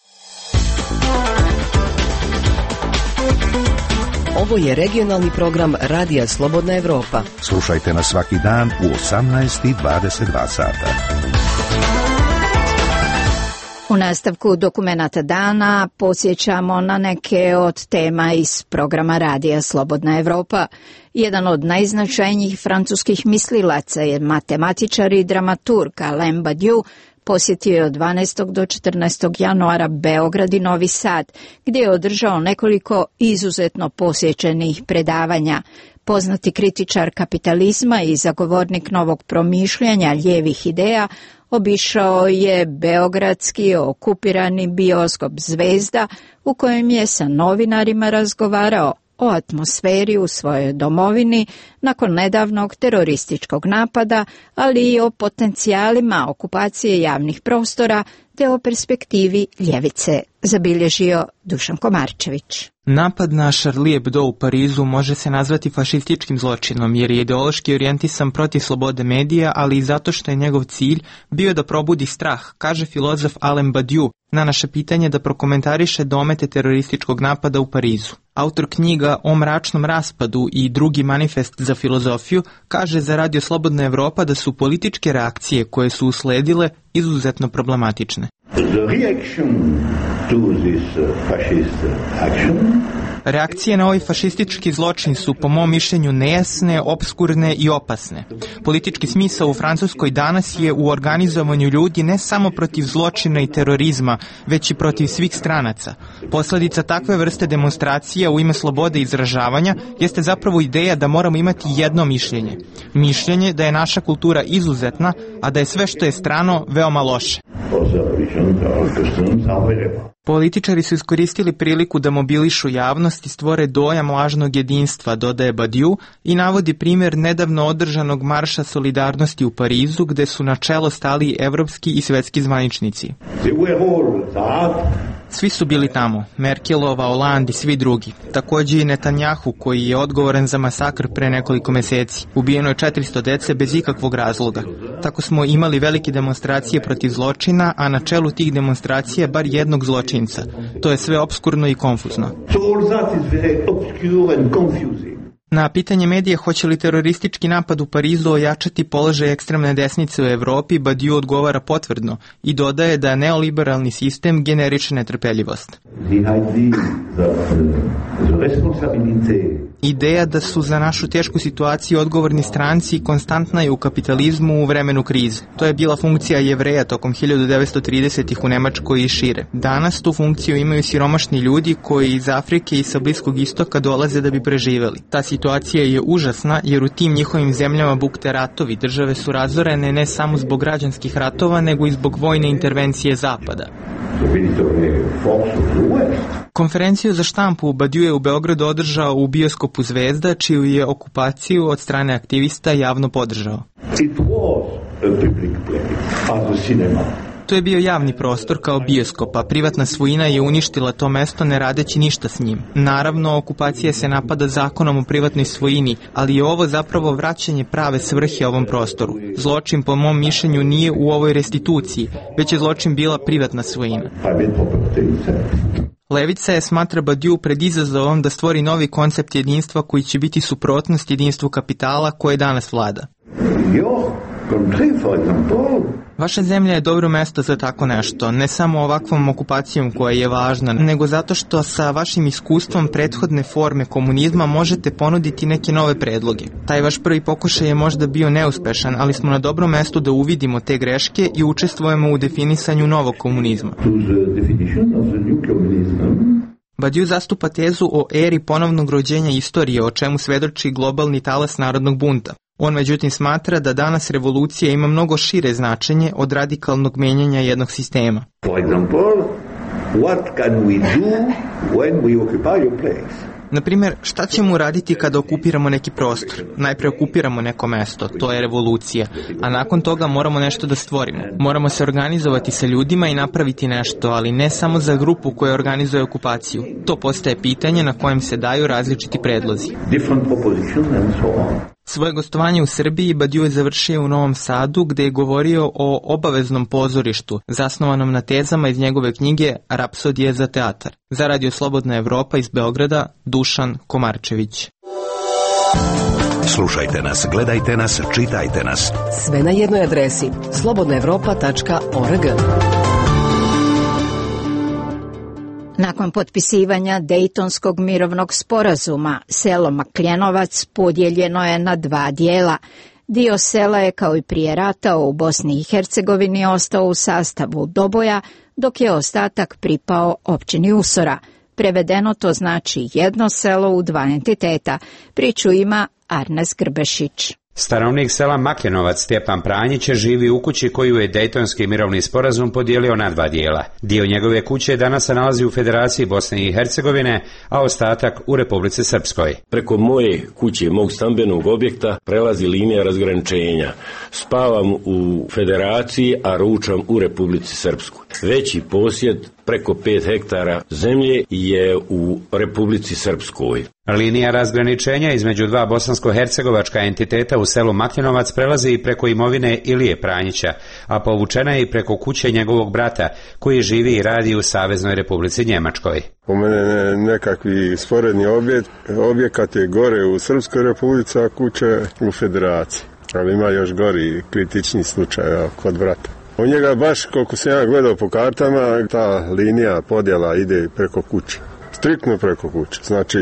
Ovo je regionalni program Radija Slobodna Evropa. Slušajte nas svaki dan u 18:22 sata. U nastavku dokumenata dana podsjećamo na neke od tema iz programa Radija Slobodna Evropa. Jedan od najznačajnijih francuskih mislilaca je matematičar i dramaturg Alain Badiou. Posjetio je od 12. do 14. januara Beograd i Novi Sad, gdje je održao nekoliko izuzetno posjećenih predavanja. Poznati kritičar kapitalizma i zagovornik novog promišljanja lijevih ideja obišao je beogradski okupirani bioskop Zvezda, u kojem je sa novinarima razgovarao o atmosferi u svojoj domovini nakon nedavnog terorističkog napada, ali i o potencijalima okupacije javnih prostora te o perspektivi ljevice, zabilježio Dušan Komarčević. Napad na Charlie Hebdo u Parizu može se nazvati fašističkim zločinom jer je ideološki orijentisan protiv slobode medija, ali i zato što je njegov cilj bio da probudi strah, kaže filozof Alain Badiou na naše pitanje da prokomentariše domete terorističkog napada u Parizu. Autor knjiga O mračnom raspadu i drugi manifest za filozofiju kaže za Radio Slobodna Evropa da su političke reakcije koje su usledile izuzetno problematične. Reakcije na ovaj fašistički zločin su po mom mišljenju nejasne, opskurne i opasne. Politički smisao u Francuskoj danas je u organizovanju ljudi ne samo protiv zločina i terorizma, već i protiv svih stranaca. Posljedica takve vrste demonstracija u ime slobode izražavanja jeste zapravo ideja da moramo imati jedno mišljenje. Mišljenje da je naša kultura izuzetna, a da je sve što je strano veoma loše. Političari su iskoristili priliku da mobilišu javnost i stvore dojam lažnog jedinstva, dodaje Badiou i navodi primjer nedavno održanog marša solidarnosti u Parizu, gde su na čelo stali evropski i svetski zvaničnici. Svi su bili tamo, Merkelova, Hollande i svi drugi. Također i Netanjahu, koji je odgovoran za masakr pre nekoliko meseci. Ubijeno je 400 dece bez ikakvog razloga. Tako smo imali velike demonstracije protiv zločina, a na čelu tih demonstracija bar jednog zločinca. To je sve opskurno i konfuzno. Na pitanje medija hoće li teroristički napad u Parizu ojačati položaj ekstremne desnice u Evropi, Badiou odgovara potvrdno i dodaje da neoliberalni sistem generiše netrpeljivost. Ideja da su za našu tešku situaciju odgovorni stranci konstantna je u kapitalizmu u vremenu krize. To je bila funkcija Jevreja tokom 1930-ih u Nemačkoj i šire. Danas tu funkciju imaju siromašni ljudi koji iz Afrike i sa Bliskog istoka dolaze da bi preživeli. Ta situacija je užasna jer u tim njihovim zemljama bukte ratovi, države su razorene ne samo zbog građanskih ratova nego i zbog vojne intervencije Zapada. Konferenciju za štampu Badiou je u Beogradu održao u bioskopu Zvezda, čiju je okupaciju od strane aktivista javno podržao. To je bio javni prostor kao bioskop, a privatna svojina je uništila to mesto ne radeći ništa s njim. Naravno, okupacija se napada zakonom o privatnoj svojini, ali je ovo zapravo vraćanje prave svrhe ovom prostoru. Zločin, po mom mišljenju, nije u ovoj restituciji, već je zločin bila privatna svojina. Levica je, smatra Badiou, pred izazovom da stvori novi koncept jedinstva koji će biti suprotnost jedinstvu kapitala koje danas vlada. Vaša zemlja je dobro mesto za tako nešto, ne samo ovakvom okupacijom koja je važna, nego zato što sa vašim iskustvom prethodne forme komunizma možete ponuditi neke nove predloge. Taj vaš prvi pokušaj je možda bio neuspešan, ali smo na dobrom mestu da uvidimo te greške i učestvujemo u definisanju novog komunizma. Badiou zastupa tezu o eri ponovnog rođenja istorije, o čemu svedoči globalni talas narodnog bunta. On međutim smatra da danas revolucija ima mnogo šire značenje od radikalnog menjanja jednog sistema. Na primjer, šta ćemo uraditi kada okupiramo neki prostor? Najprije okupiramo neko mesto, to je revolucija, a nakon toga moramo nešto da stvorimo. Moramo se organizovati sa ljudima i napraviti nešto, ali ne samo za grupu koja organizuje okupaciju. To postaje pitanje na kojem se daju različiti predlozi. Svoje gostovanje u Srbiji Badiou je završio u Novom Sadu, gde je govorio o obaveznom pozorištu, zasnovanom na tezama iz njegove knjige Rapsodije za teatar. Za Radio Slobodna Evropa iz Beograda, Dušan Komarčević. Slušajte nas, gledajte nas, čitajte nas. Sve na jednoj adresi slobodnaevropa.org. Nakon potpisivanja Dejtonskog mirovnog sporazuma, selo Makljenovac podijeljeno je na dva dijela. Dio sela je kao i prije rata u Bosni i Hercegovini ostao u sastavu Doboja, dok je ostatak pripao općini Usora. Prevedeno to znači jedno selo u dva entiteta. Priču ima Arnes Grbešić. Stanovnik sela Makljenovac Stjepan Pranjić živi u kući koju je Dejtonski mirovni sporazum podijelio na dva dijela. Dio njegove kuće danas se nalazi u Federaciji Bosne i Hercegovine, a ostatak u Republici Srpskoj. Preko moje kuće, mog stambenog objekta, prelazi linija razgraničenja. Spavam u Federaciji, a ručam u Republici Srpskoj. Veći posjed, preko 5 hektara zemlje, je u Republici Srpskoj. Linija razgraničenja između dva bosansko-hercegovačka entiteta u selu Makljenovac prelazi i preko imovine Ilije Pranjića, a povučena je i preko kuće njegovog brata, koji živi i radi u Saveznoj Republici Njemačkoj. U mene nekakvi sporedni objekat je gore u Srpskoj Republici, a kuća u Federaciji. Ali ima još gori kritični slučaj kod brata. U njega baš, koliko sam ja gledao po kartama, ta linija podjela ide preko kuće. Striktno preko kuće. Znači,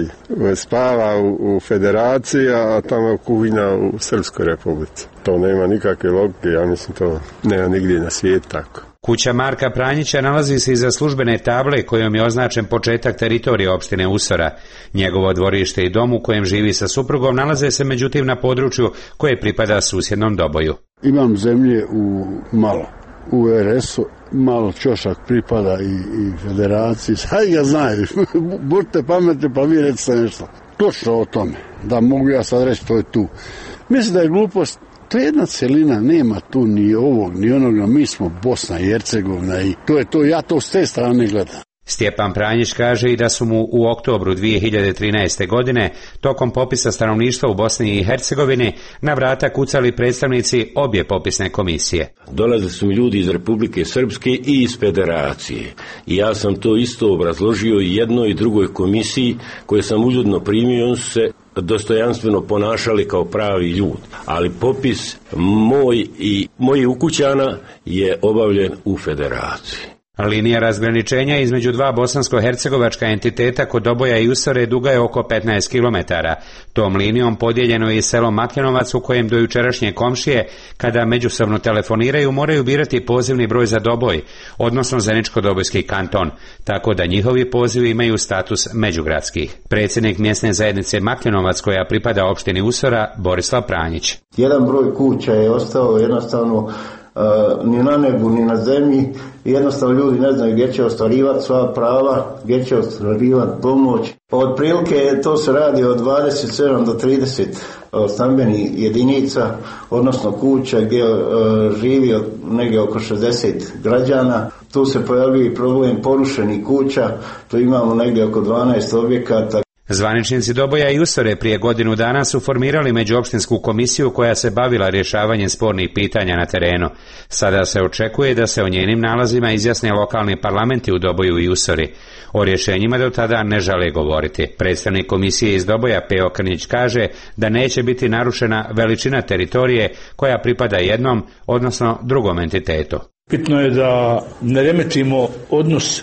spava u Federaciji, a tamo kuhinja u Srpskoj Republici. To nema nikakve logike, ja mislim to nema nigdje na svijetu tako. Kuća Marka Pranjića nalazi se iza službene table kojom je označen početak teritorije opštine Usora. Njegovo dvorište i dom u kojem živi sa suprugom nalaze se međutim na području koje pripada susjednom Doboju. Imam zemlje u malo. U RS-u malo čošak pripada i Federaciji. Sad ga znaju. Budite pametni pa vi recite nešto. Točno o tome. Da mogu ja sad reći to je tu. Mislim da je glupost. To je jedna celina, nema tu ni ovog, ni onoga, mi smo Bosna i Hercegovina i to je to, ja to s te strane gledam. Stjepan Pranjić kaže i da su mu u oktobru 2013. godine tokom popisa stanovništva u Bosni i Hercegovini na vrata kucali predstavnici obje popisne komisije. Dolazili su mi ljudi iz Republike Srpske i iz Federacije. I ja sam to isto obrazložio i jednoj i drugoj komisiji koje sam uljudno primio, on su se dostojanstveno ponašali kao pravi ljudi. Ali popis moj i mojih ukućana je obavljen u Federaciji. Linija razgraničenja između dva bosansko-hercegovačka entiteta kod Doboja i Usore duga je oko 15 km. Tom linijom podijeljeno je i selo Makljenovac u kojem do jučerašnje komšije, kada međusobno telefoniraju, moraju birati pozivni broj za Doboj, odnosno Zeničko-Dobojski kanton, tako da njihovi pozivi imaju status međugradskih. Predsjednik mjesne zajednice Makljenovac, koja pripada opštini Usora, Borislav Pranjić. Jedan broj kuća je ostao jednostavno ni na nebu, ni na zemlji. Jednostavno ljudi ne znaju gdje će ostvarivati sva prava, gdje će ostvarivati pomoć. Otprilike to se radi od 27 do 30 stambenih jedinica, odnosno kuća gdje živi negdje oko 60 građana. Tu se pojavljuje problem porušenih kuća, tu imamo negdje oko 12 objekata. Zvaničnici Doboja i Usore prije godinu dana su formirali međuopštinsku komisiju koja se bavila rješavanjem spornih pitanja na terenu. Sada se očekuje da se o njenim nalazima izjasne lokalni parlamenti u Doboju i Usori. O rješenjima do tada ne žele govoriti. Predstavnik komisije iz Doboja Peo Krnjić kaže da neće biti narušena veličina teritorije koja pripada jednom, odnosno drugom entitetu. Bitno je da ne remetimo odnos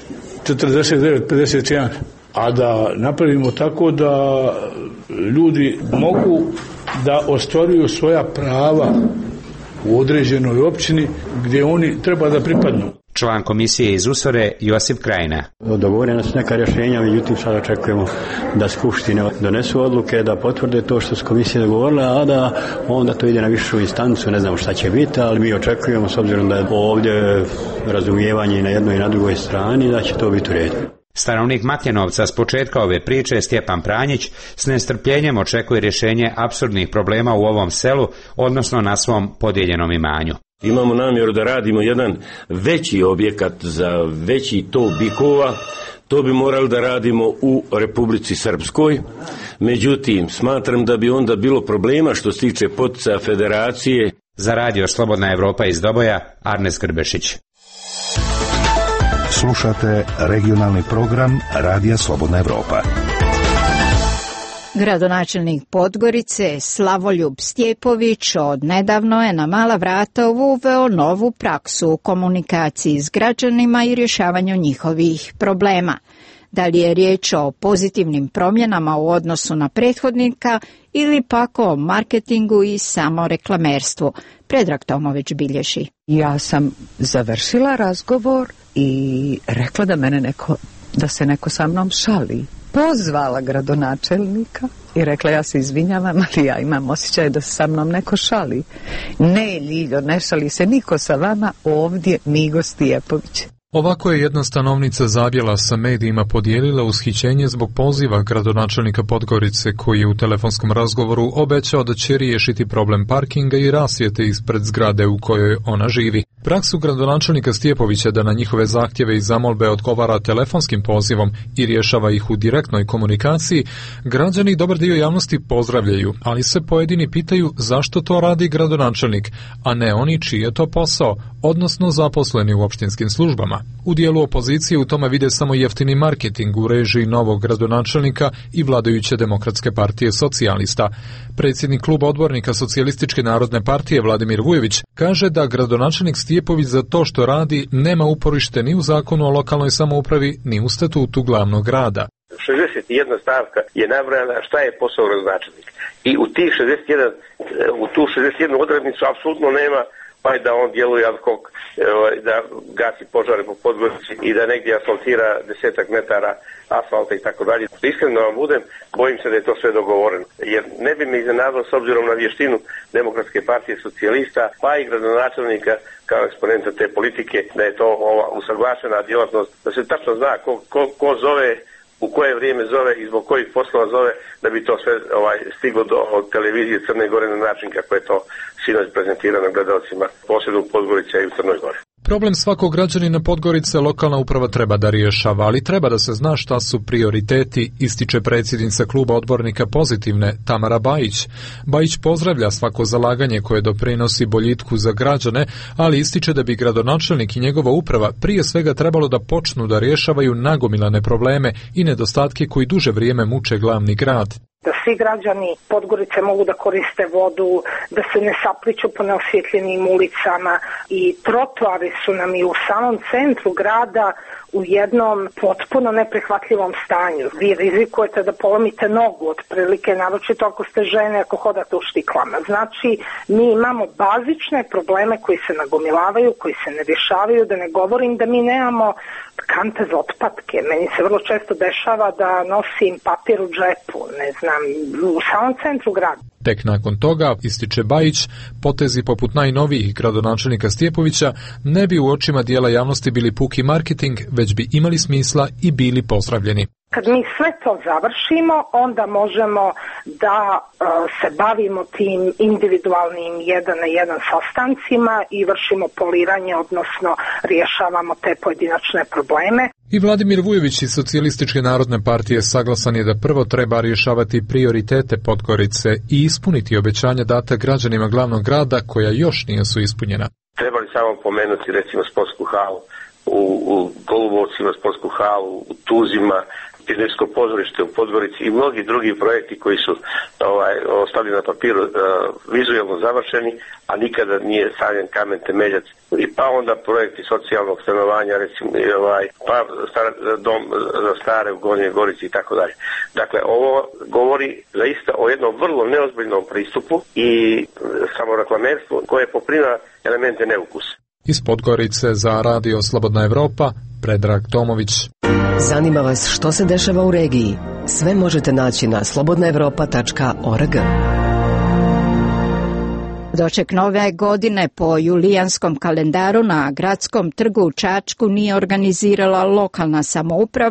49-51, a da napravimo tako da ljudi mogu da ostvaruju svoja prava u određenoj općini gdje oni treba da pripadnu. Član komisije iz Usore Josip Krajina. Dogovorena su neka rješenja, međutim sad očekujemo da skupštine donesu odluke, da potvrde to što su komisije dogovorile, a da onda to ide na višu instancu, ne znamo šta će biti, ali mi očekujemo, s obzirom da je ovdje razumijevanje i na jednoj i na drugoj strani, da će to biti u redu. Stanovnik Makljenovca s početka ove priče, Stjepan Pranjić, s nestrpljenjem očekuje rješenje apsurdnih problema u ovom selu, odnosno na svom podijeljenom imanju. Imamo namjeru da radimo jedan veći objekat za veći tov bikova. To bi morali da radimo u Republici Srpskoj. Međutim, smatram da bi onda bilo problema što se tiče poticaja federacije. Za radio Slobodna Evropa iz Doboja, Arnes Grbešić. Slušate regionalni program Radija Slobodna Evropa. Gradonačelnik Podgorice Slavoljub Stjepović od nedavno je na mala vrata uveo novu praksu u komunikaciji s građanima i rješavanju njihovih problema. Da li je riječ o pozitivnim promjenama u odnosu na prethodnika ili pak o marketingu i samoreklamerstvu, Predrag Tomović bilježi. Ja sam završila razgovor i rekla da se neko sa mnom šali. Pozvala gradonačelnika i rekla ja se izvinjavam, ali ja imam osjećaj da se sa mnom neko šali. Ne, Ljiljo, ne šali se niko sa vama, ovdje Migo Stjepović. Ovako je jedna stanovnica Zabjela sa medijima podijelila ushićenje zbog poziva gradonačelnika Podgorice koji je u telefonskom razgovoru obećao da će riješiti problem parkinga i rasvjete ispred zgrade u kojoj ona živi. Praksu gradonačelnika Stjepovića da na njihove zahtjeve i zamolbe odgovara telefonskim pozivom i rješava ih u direktnoj komunikaciji, građani i dobar dio javnosti pozdravljaju, ali se pojedini pitaju zašto to radi gradonačelnik, a ne oni čiji je to posao, odnosno zaposleni u opštinskim službama. U dijelu opozicije u tome vide samo jeftini marketing u režiji novog gradonačelnika i vladajuće Demokratske partije socijalista. Predsjednik kluba odbornika Socijalističke narodne partije Vladimir Vujović kaže da gradonačelnik Stjepović za to što radi nema uporište ni u zakonu o lokalnoj samoupravi, ni u statutu glavnog grada. 61 stavka je nabrojana šta je posao gradonačelnika. I u tu 61 odrednicu apsolutno nema pa da on djeluje ad hoc, da gasi požare po Podgorici i da negdje asfaltira 10 metara asfalta i tako dalje. Iskreno vam budem, bojim se da je to sve dogovoreno. Jer ne bi me iznenadilo s obzirom na vještinu Demokratske partije socijalista, pa i gradonačelnika kao eksponenta te politike, da je to ova usaglašena djelatnost, da se tačno zna ko zove, u koje vrijeme zove i zbog kojih poslova zove, da bi to sve stiglo do televizije Crne Gore na način kako je to sinoć prezentirano gledalcima, posebno u Podgorici i u Crnoj Gori. Problem svakog građanina Podgorice lokalna uprava treba da rješava, ali treba da se zna šta su prioriteti, ističe predsjednica kluba odbornika Pozitivne Tamara Bajić. Bajić pozdravlja svako zalaganje koje doprinosi boljitku za građane, ali ističe da bi gradonačelnik i njegova uprava prije svega trebalo da počnu da rješavaju nagomilane probleme i nedostatke koji duže vrijeme muče glavni grad. Da svi građani Podgorice mogu da koriste vodu, da se ne sapliću po neosvjetljenim ulicama i trotoari su nam i u samom centru grada u jednom potpuno neprihvatljivom stanju. Vi rizikujete da polomite nogu otprilike, naročito ako ste žene, ako hodate u štiklama. Znači, mi imamo bazične probleme koji se nagomilavaju, koji se ne rješavaju, da ne govorim da mi nemamo kante za otpadke. Meni se vrlo često dešava da nosim papir u džepu, ne znam, u samom centru grada. Tek nakon toga, ističe Bajić, potezi poput najnovijih gradonačelnika Stjepovića ne bi u očima dijela javnosti bili puki marketing, već bi imali smisla i bili pozdravljeni. Kad mi sve to završimo, onda možemo da se bavimo tim individualnim jedan na jedan sastancima i vršimo poliranje, odnosno rješavamo te pojedinačne probleme. I Vladimir Vujović iz Socijalističke narodne partije saglasan je da prvo treba rješavati prioritete Podgorice i ispuniti obećanja data građanima glavnog grada koja još nisu ispunjena. Trebali samo pomenuti recimo sportsku halu u Golubovcima, sportsku halu u Tuzima, pionirsko pozorište u Podgorici i mnogi drugi projekti koji su ostali na papiru vizualno završeni, a nikada nije stavljen kamen temeljac. I pa onda projekti socijalnog stanovanja, recimo pa dom za stare u Gornjoj Gorici i tako dalje. Dakle, ovo govori zaista o jednom vrlo neozbiljnom pristupu i samoreklamerstvu koje poprima elemente neukusa. Iz Podgorice za radio Slobodna Evropa, Predrag Tomović. Zanima vas što se dešava u regiji? Sve možete naći na slobodnaevropa.org. Doček nove godine po julijanskom kalendaru na gradskom trgu u Čačku nije organizirala lokalna samouprava,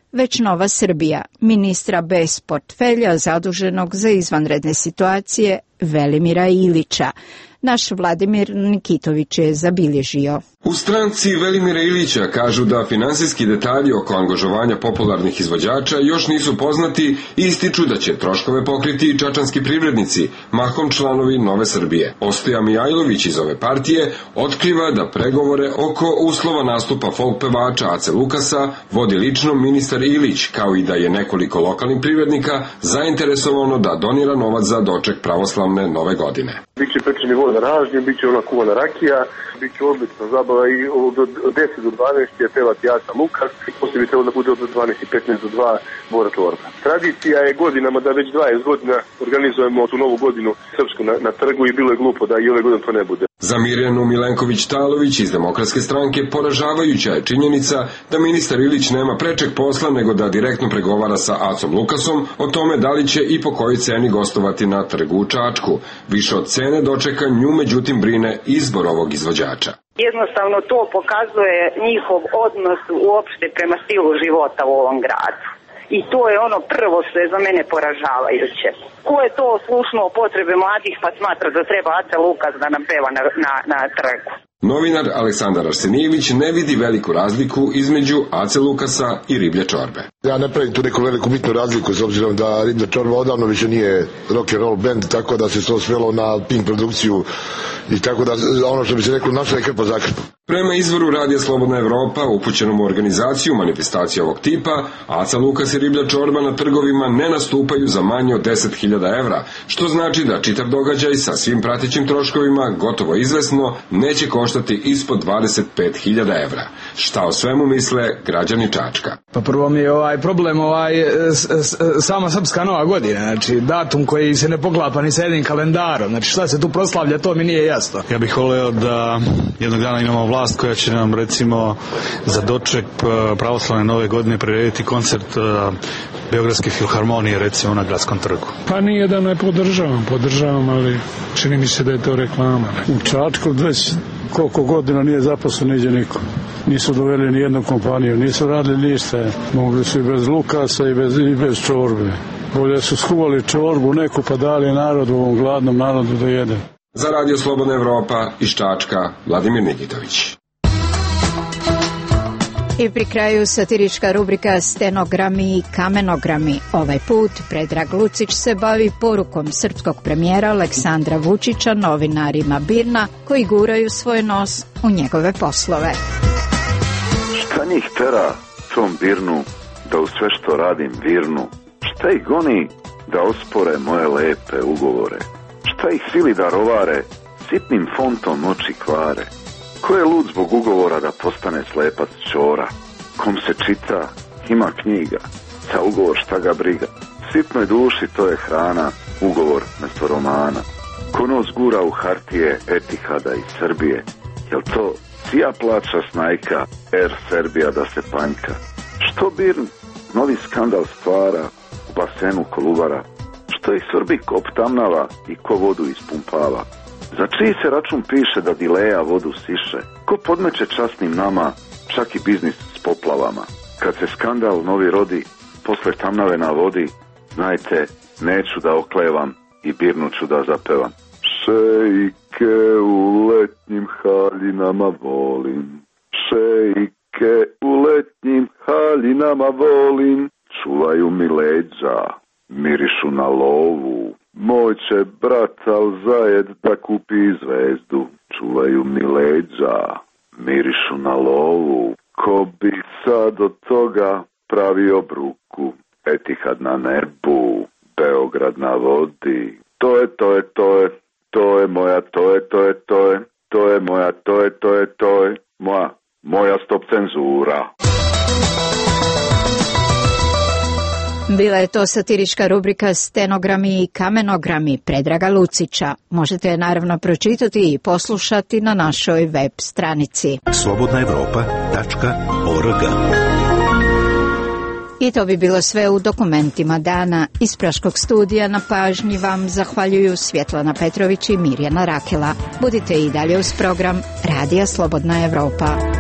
već Nova Srbija, ministra bez portfelja zaduženog za izvanredne situacije Velimira Ilića. Naš Vladimir Nikitović je zabilježio. U stranci Velimira Ilića kažu da finansijski detalji oko angažovanja popularnih izvođača još nisu poznati i ističu da će troškove pokriti i čačanski privrednici, mahom članovi Nove Srbije. Ostoja Mijajlović iz ove partije otkriva da pregovore oko uslova nastupa folk pevača Ace Lukasa vodi lično ministar Ilić, kao i da je nekoliko lokalnih privrednika zainteresovano da donira novac za doček pravoslavne Nove godine. Biće pečeni voz na ražnju, biće ona kuvana rakija, biće odlična zabava i od 10 do 12 je pevati Aca Lukas, poslije bi trebalo da bude od 12 i 15 do 2 Bora Čorba. Tradicija je godinama da već 20 godina organizujemo tu novu godinu srpsku na trgu i bilo je glupo da i ove godine to ne bude. Za Mirjanu Milenković-Talović iz Demokratske stranke poražavajuća je činjenica da ministar Ilić nema prečeg posla nego da direktno pregovara sa Acom Lukasom o tome da li će i po kojoj ceni gostovati na trgu u Čačku. Više od cene dočeka nju međutim brine izbor ovog izvođača. Jednostavno to pokazuje njihov odnos uopšte prema stilu života u ovom gradu. I to je ono prvo što je za mene poražavajuće. Ko je to oslušnuo potrebe mladih pa smatra da treba Aca Lukas da nam peva na trgu? Novinar Aleksandar Arsenijević ne vidi veliku razliku između Ace Lukasa i Riblje Čorbe. Ja ne pravim tu neku veliku bitnu razliku s obzirom da Riblja Čorba odavno više nije rock and roll band, tako da se to svelo na Pink produkciju i tako da ono što bi se reklo našla je krpa za krpu. Prema izvoru Radija Slobodna Evropa, upućenom u organizaciju manifestacije ovog tipa, Aca Lukas i Riblja Čorba na trgovima ne nastupaju za manje od 10.000 evra, što znači da čitav događaj sa svim pratećim troškovima, gotovo izvesno, neće koštati ispod 25.000 evra. Šta o svemu misle građani Čačka? Pa prvo mi je problem sama srpska nova godina, znači datum koji se ne poklapa ni sa jednim kalendarom, znači šta se tu proslavlja, to mi nije jasno. Ja bih voleo da jednog dana imamo vlast koja će nam recimo za doček pravoslavne nove godine prirediti koncert Beogradske filharmonije recimo na Gradskom trgu. Pa nije da ne podržavam, ali čini mi se da je to reklama. U Čačku već koliko godina nije zaposlen niđe niko. Nisu doveli ni jednu kompaniju, nisu radili ništa. Mogli su i bez Lukasa i bez Čorbe. Bolje su skuvali Čorbu neku pa dali narodu, ovom gladnom narodu da jede. Za Radio Slobodna Evropa iz Čačka, Vladimir Nikitović. I pri kraju satirička rubrika Stenogrami i kamenogrami. Ovaj put Predrag Lucić se bavi porukom srpskog premijera Aleksandra Vučića novinarima BIRN-a koji guraju svoj nos u njegove poslove. Šta njih tera tom BIRN-u da u sve što radim virnu? Šta ih goni da ospore moje lepe ugovore? Šta ih sili da rovare, sitnim fontom oči kvare? Ko je lud zbog ugovora da postane slepac ćora? Kom se čita, ima knjiga, za ugovor šta ga briga? Sitnoj duši to je hrana, ugovor mesto romana. Ko nos gura u hartije Etihada i Srbije? Jel to cija plaća snajka, Air Serbija da se panjka? Što BIRN novi skandal stvara u basenu Koluvara? Što ih Srbi kop tamnava i ko vodu ispumpava? Za čiji se račun piše da dileja vodu siše? Ko podmeće časnim nama, čak i biznis s poplavama? Kad se skandal novi rodi, posle tamnave na vodi, znajte, neću da oklevam i BIRN-u ću da zapevam. Šejke u letnjim haljinama volim, šejke u letnjim haljinama volim, čuvaju mi leđa, mirišu na lovu. Moj će brat al zajed da kupi zvezdu, čuvaju mi leđa, mirišu na lovu. Ko bi sad od toga pravio bruku, Etihad na nebu, Beograd na vodi. To je moja, to je moja stop cenzura. Bila je to satirička rubrika Stenogrami i kamenogrami Predraga Lucića. Možete je naravno pročitati i poslušati na našoj web stranici slobodnaevropa.org. I to bi bilo sve u dokumentima dana. Iz Praškog studija na pažnji vam zahvaljuju Svjetlana Petrović i Mirjana Rakela. Budite i dalje uz program Radija Slobodna Evropa.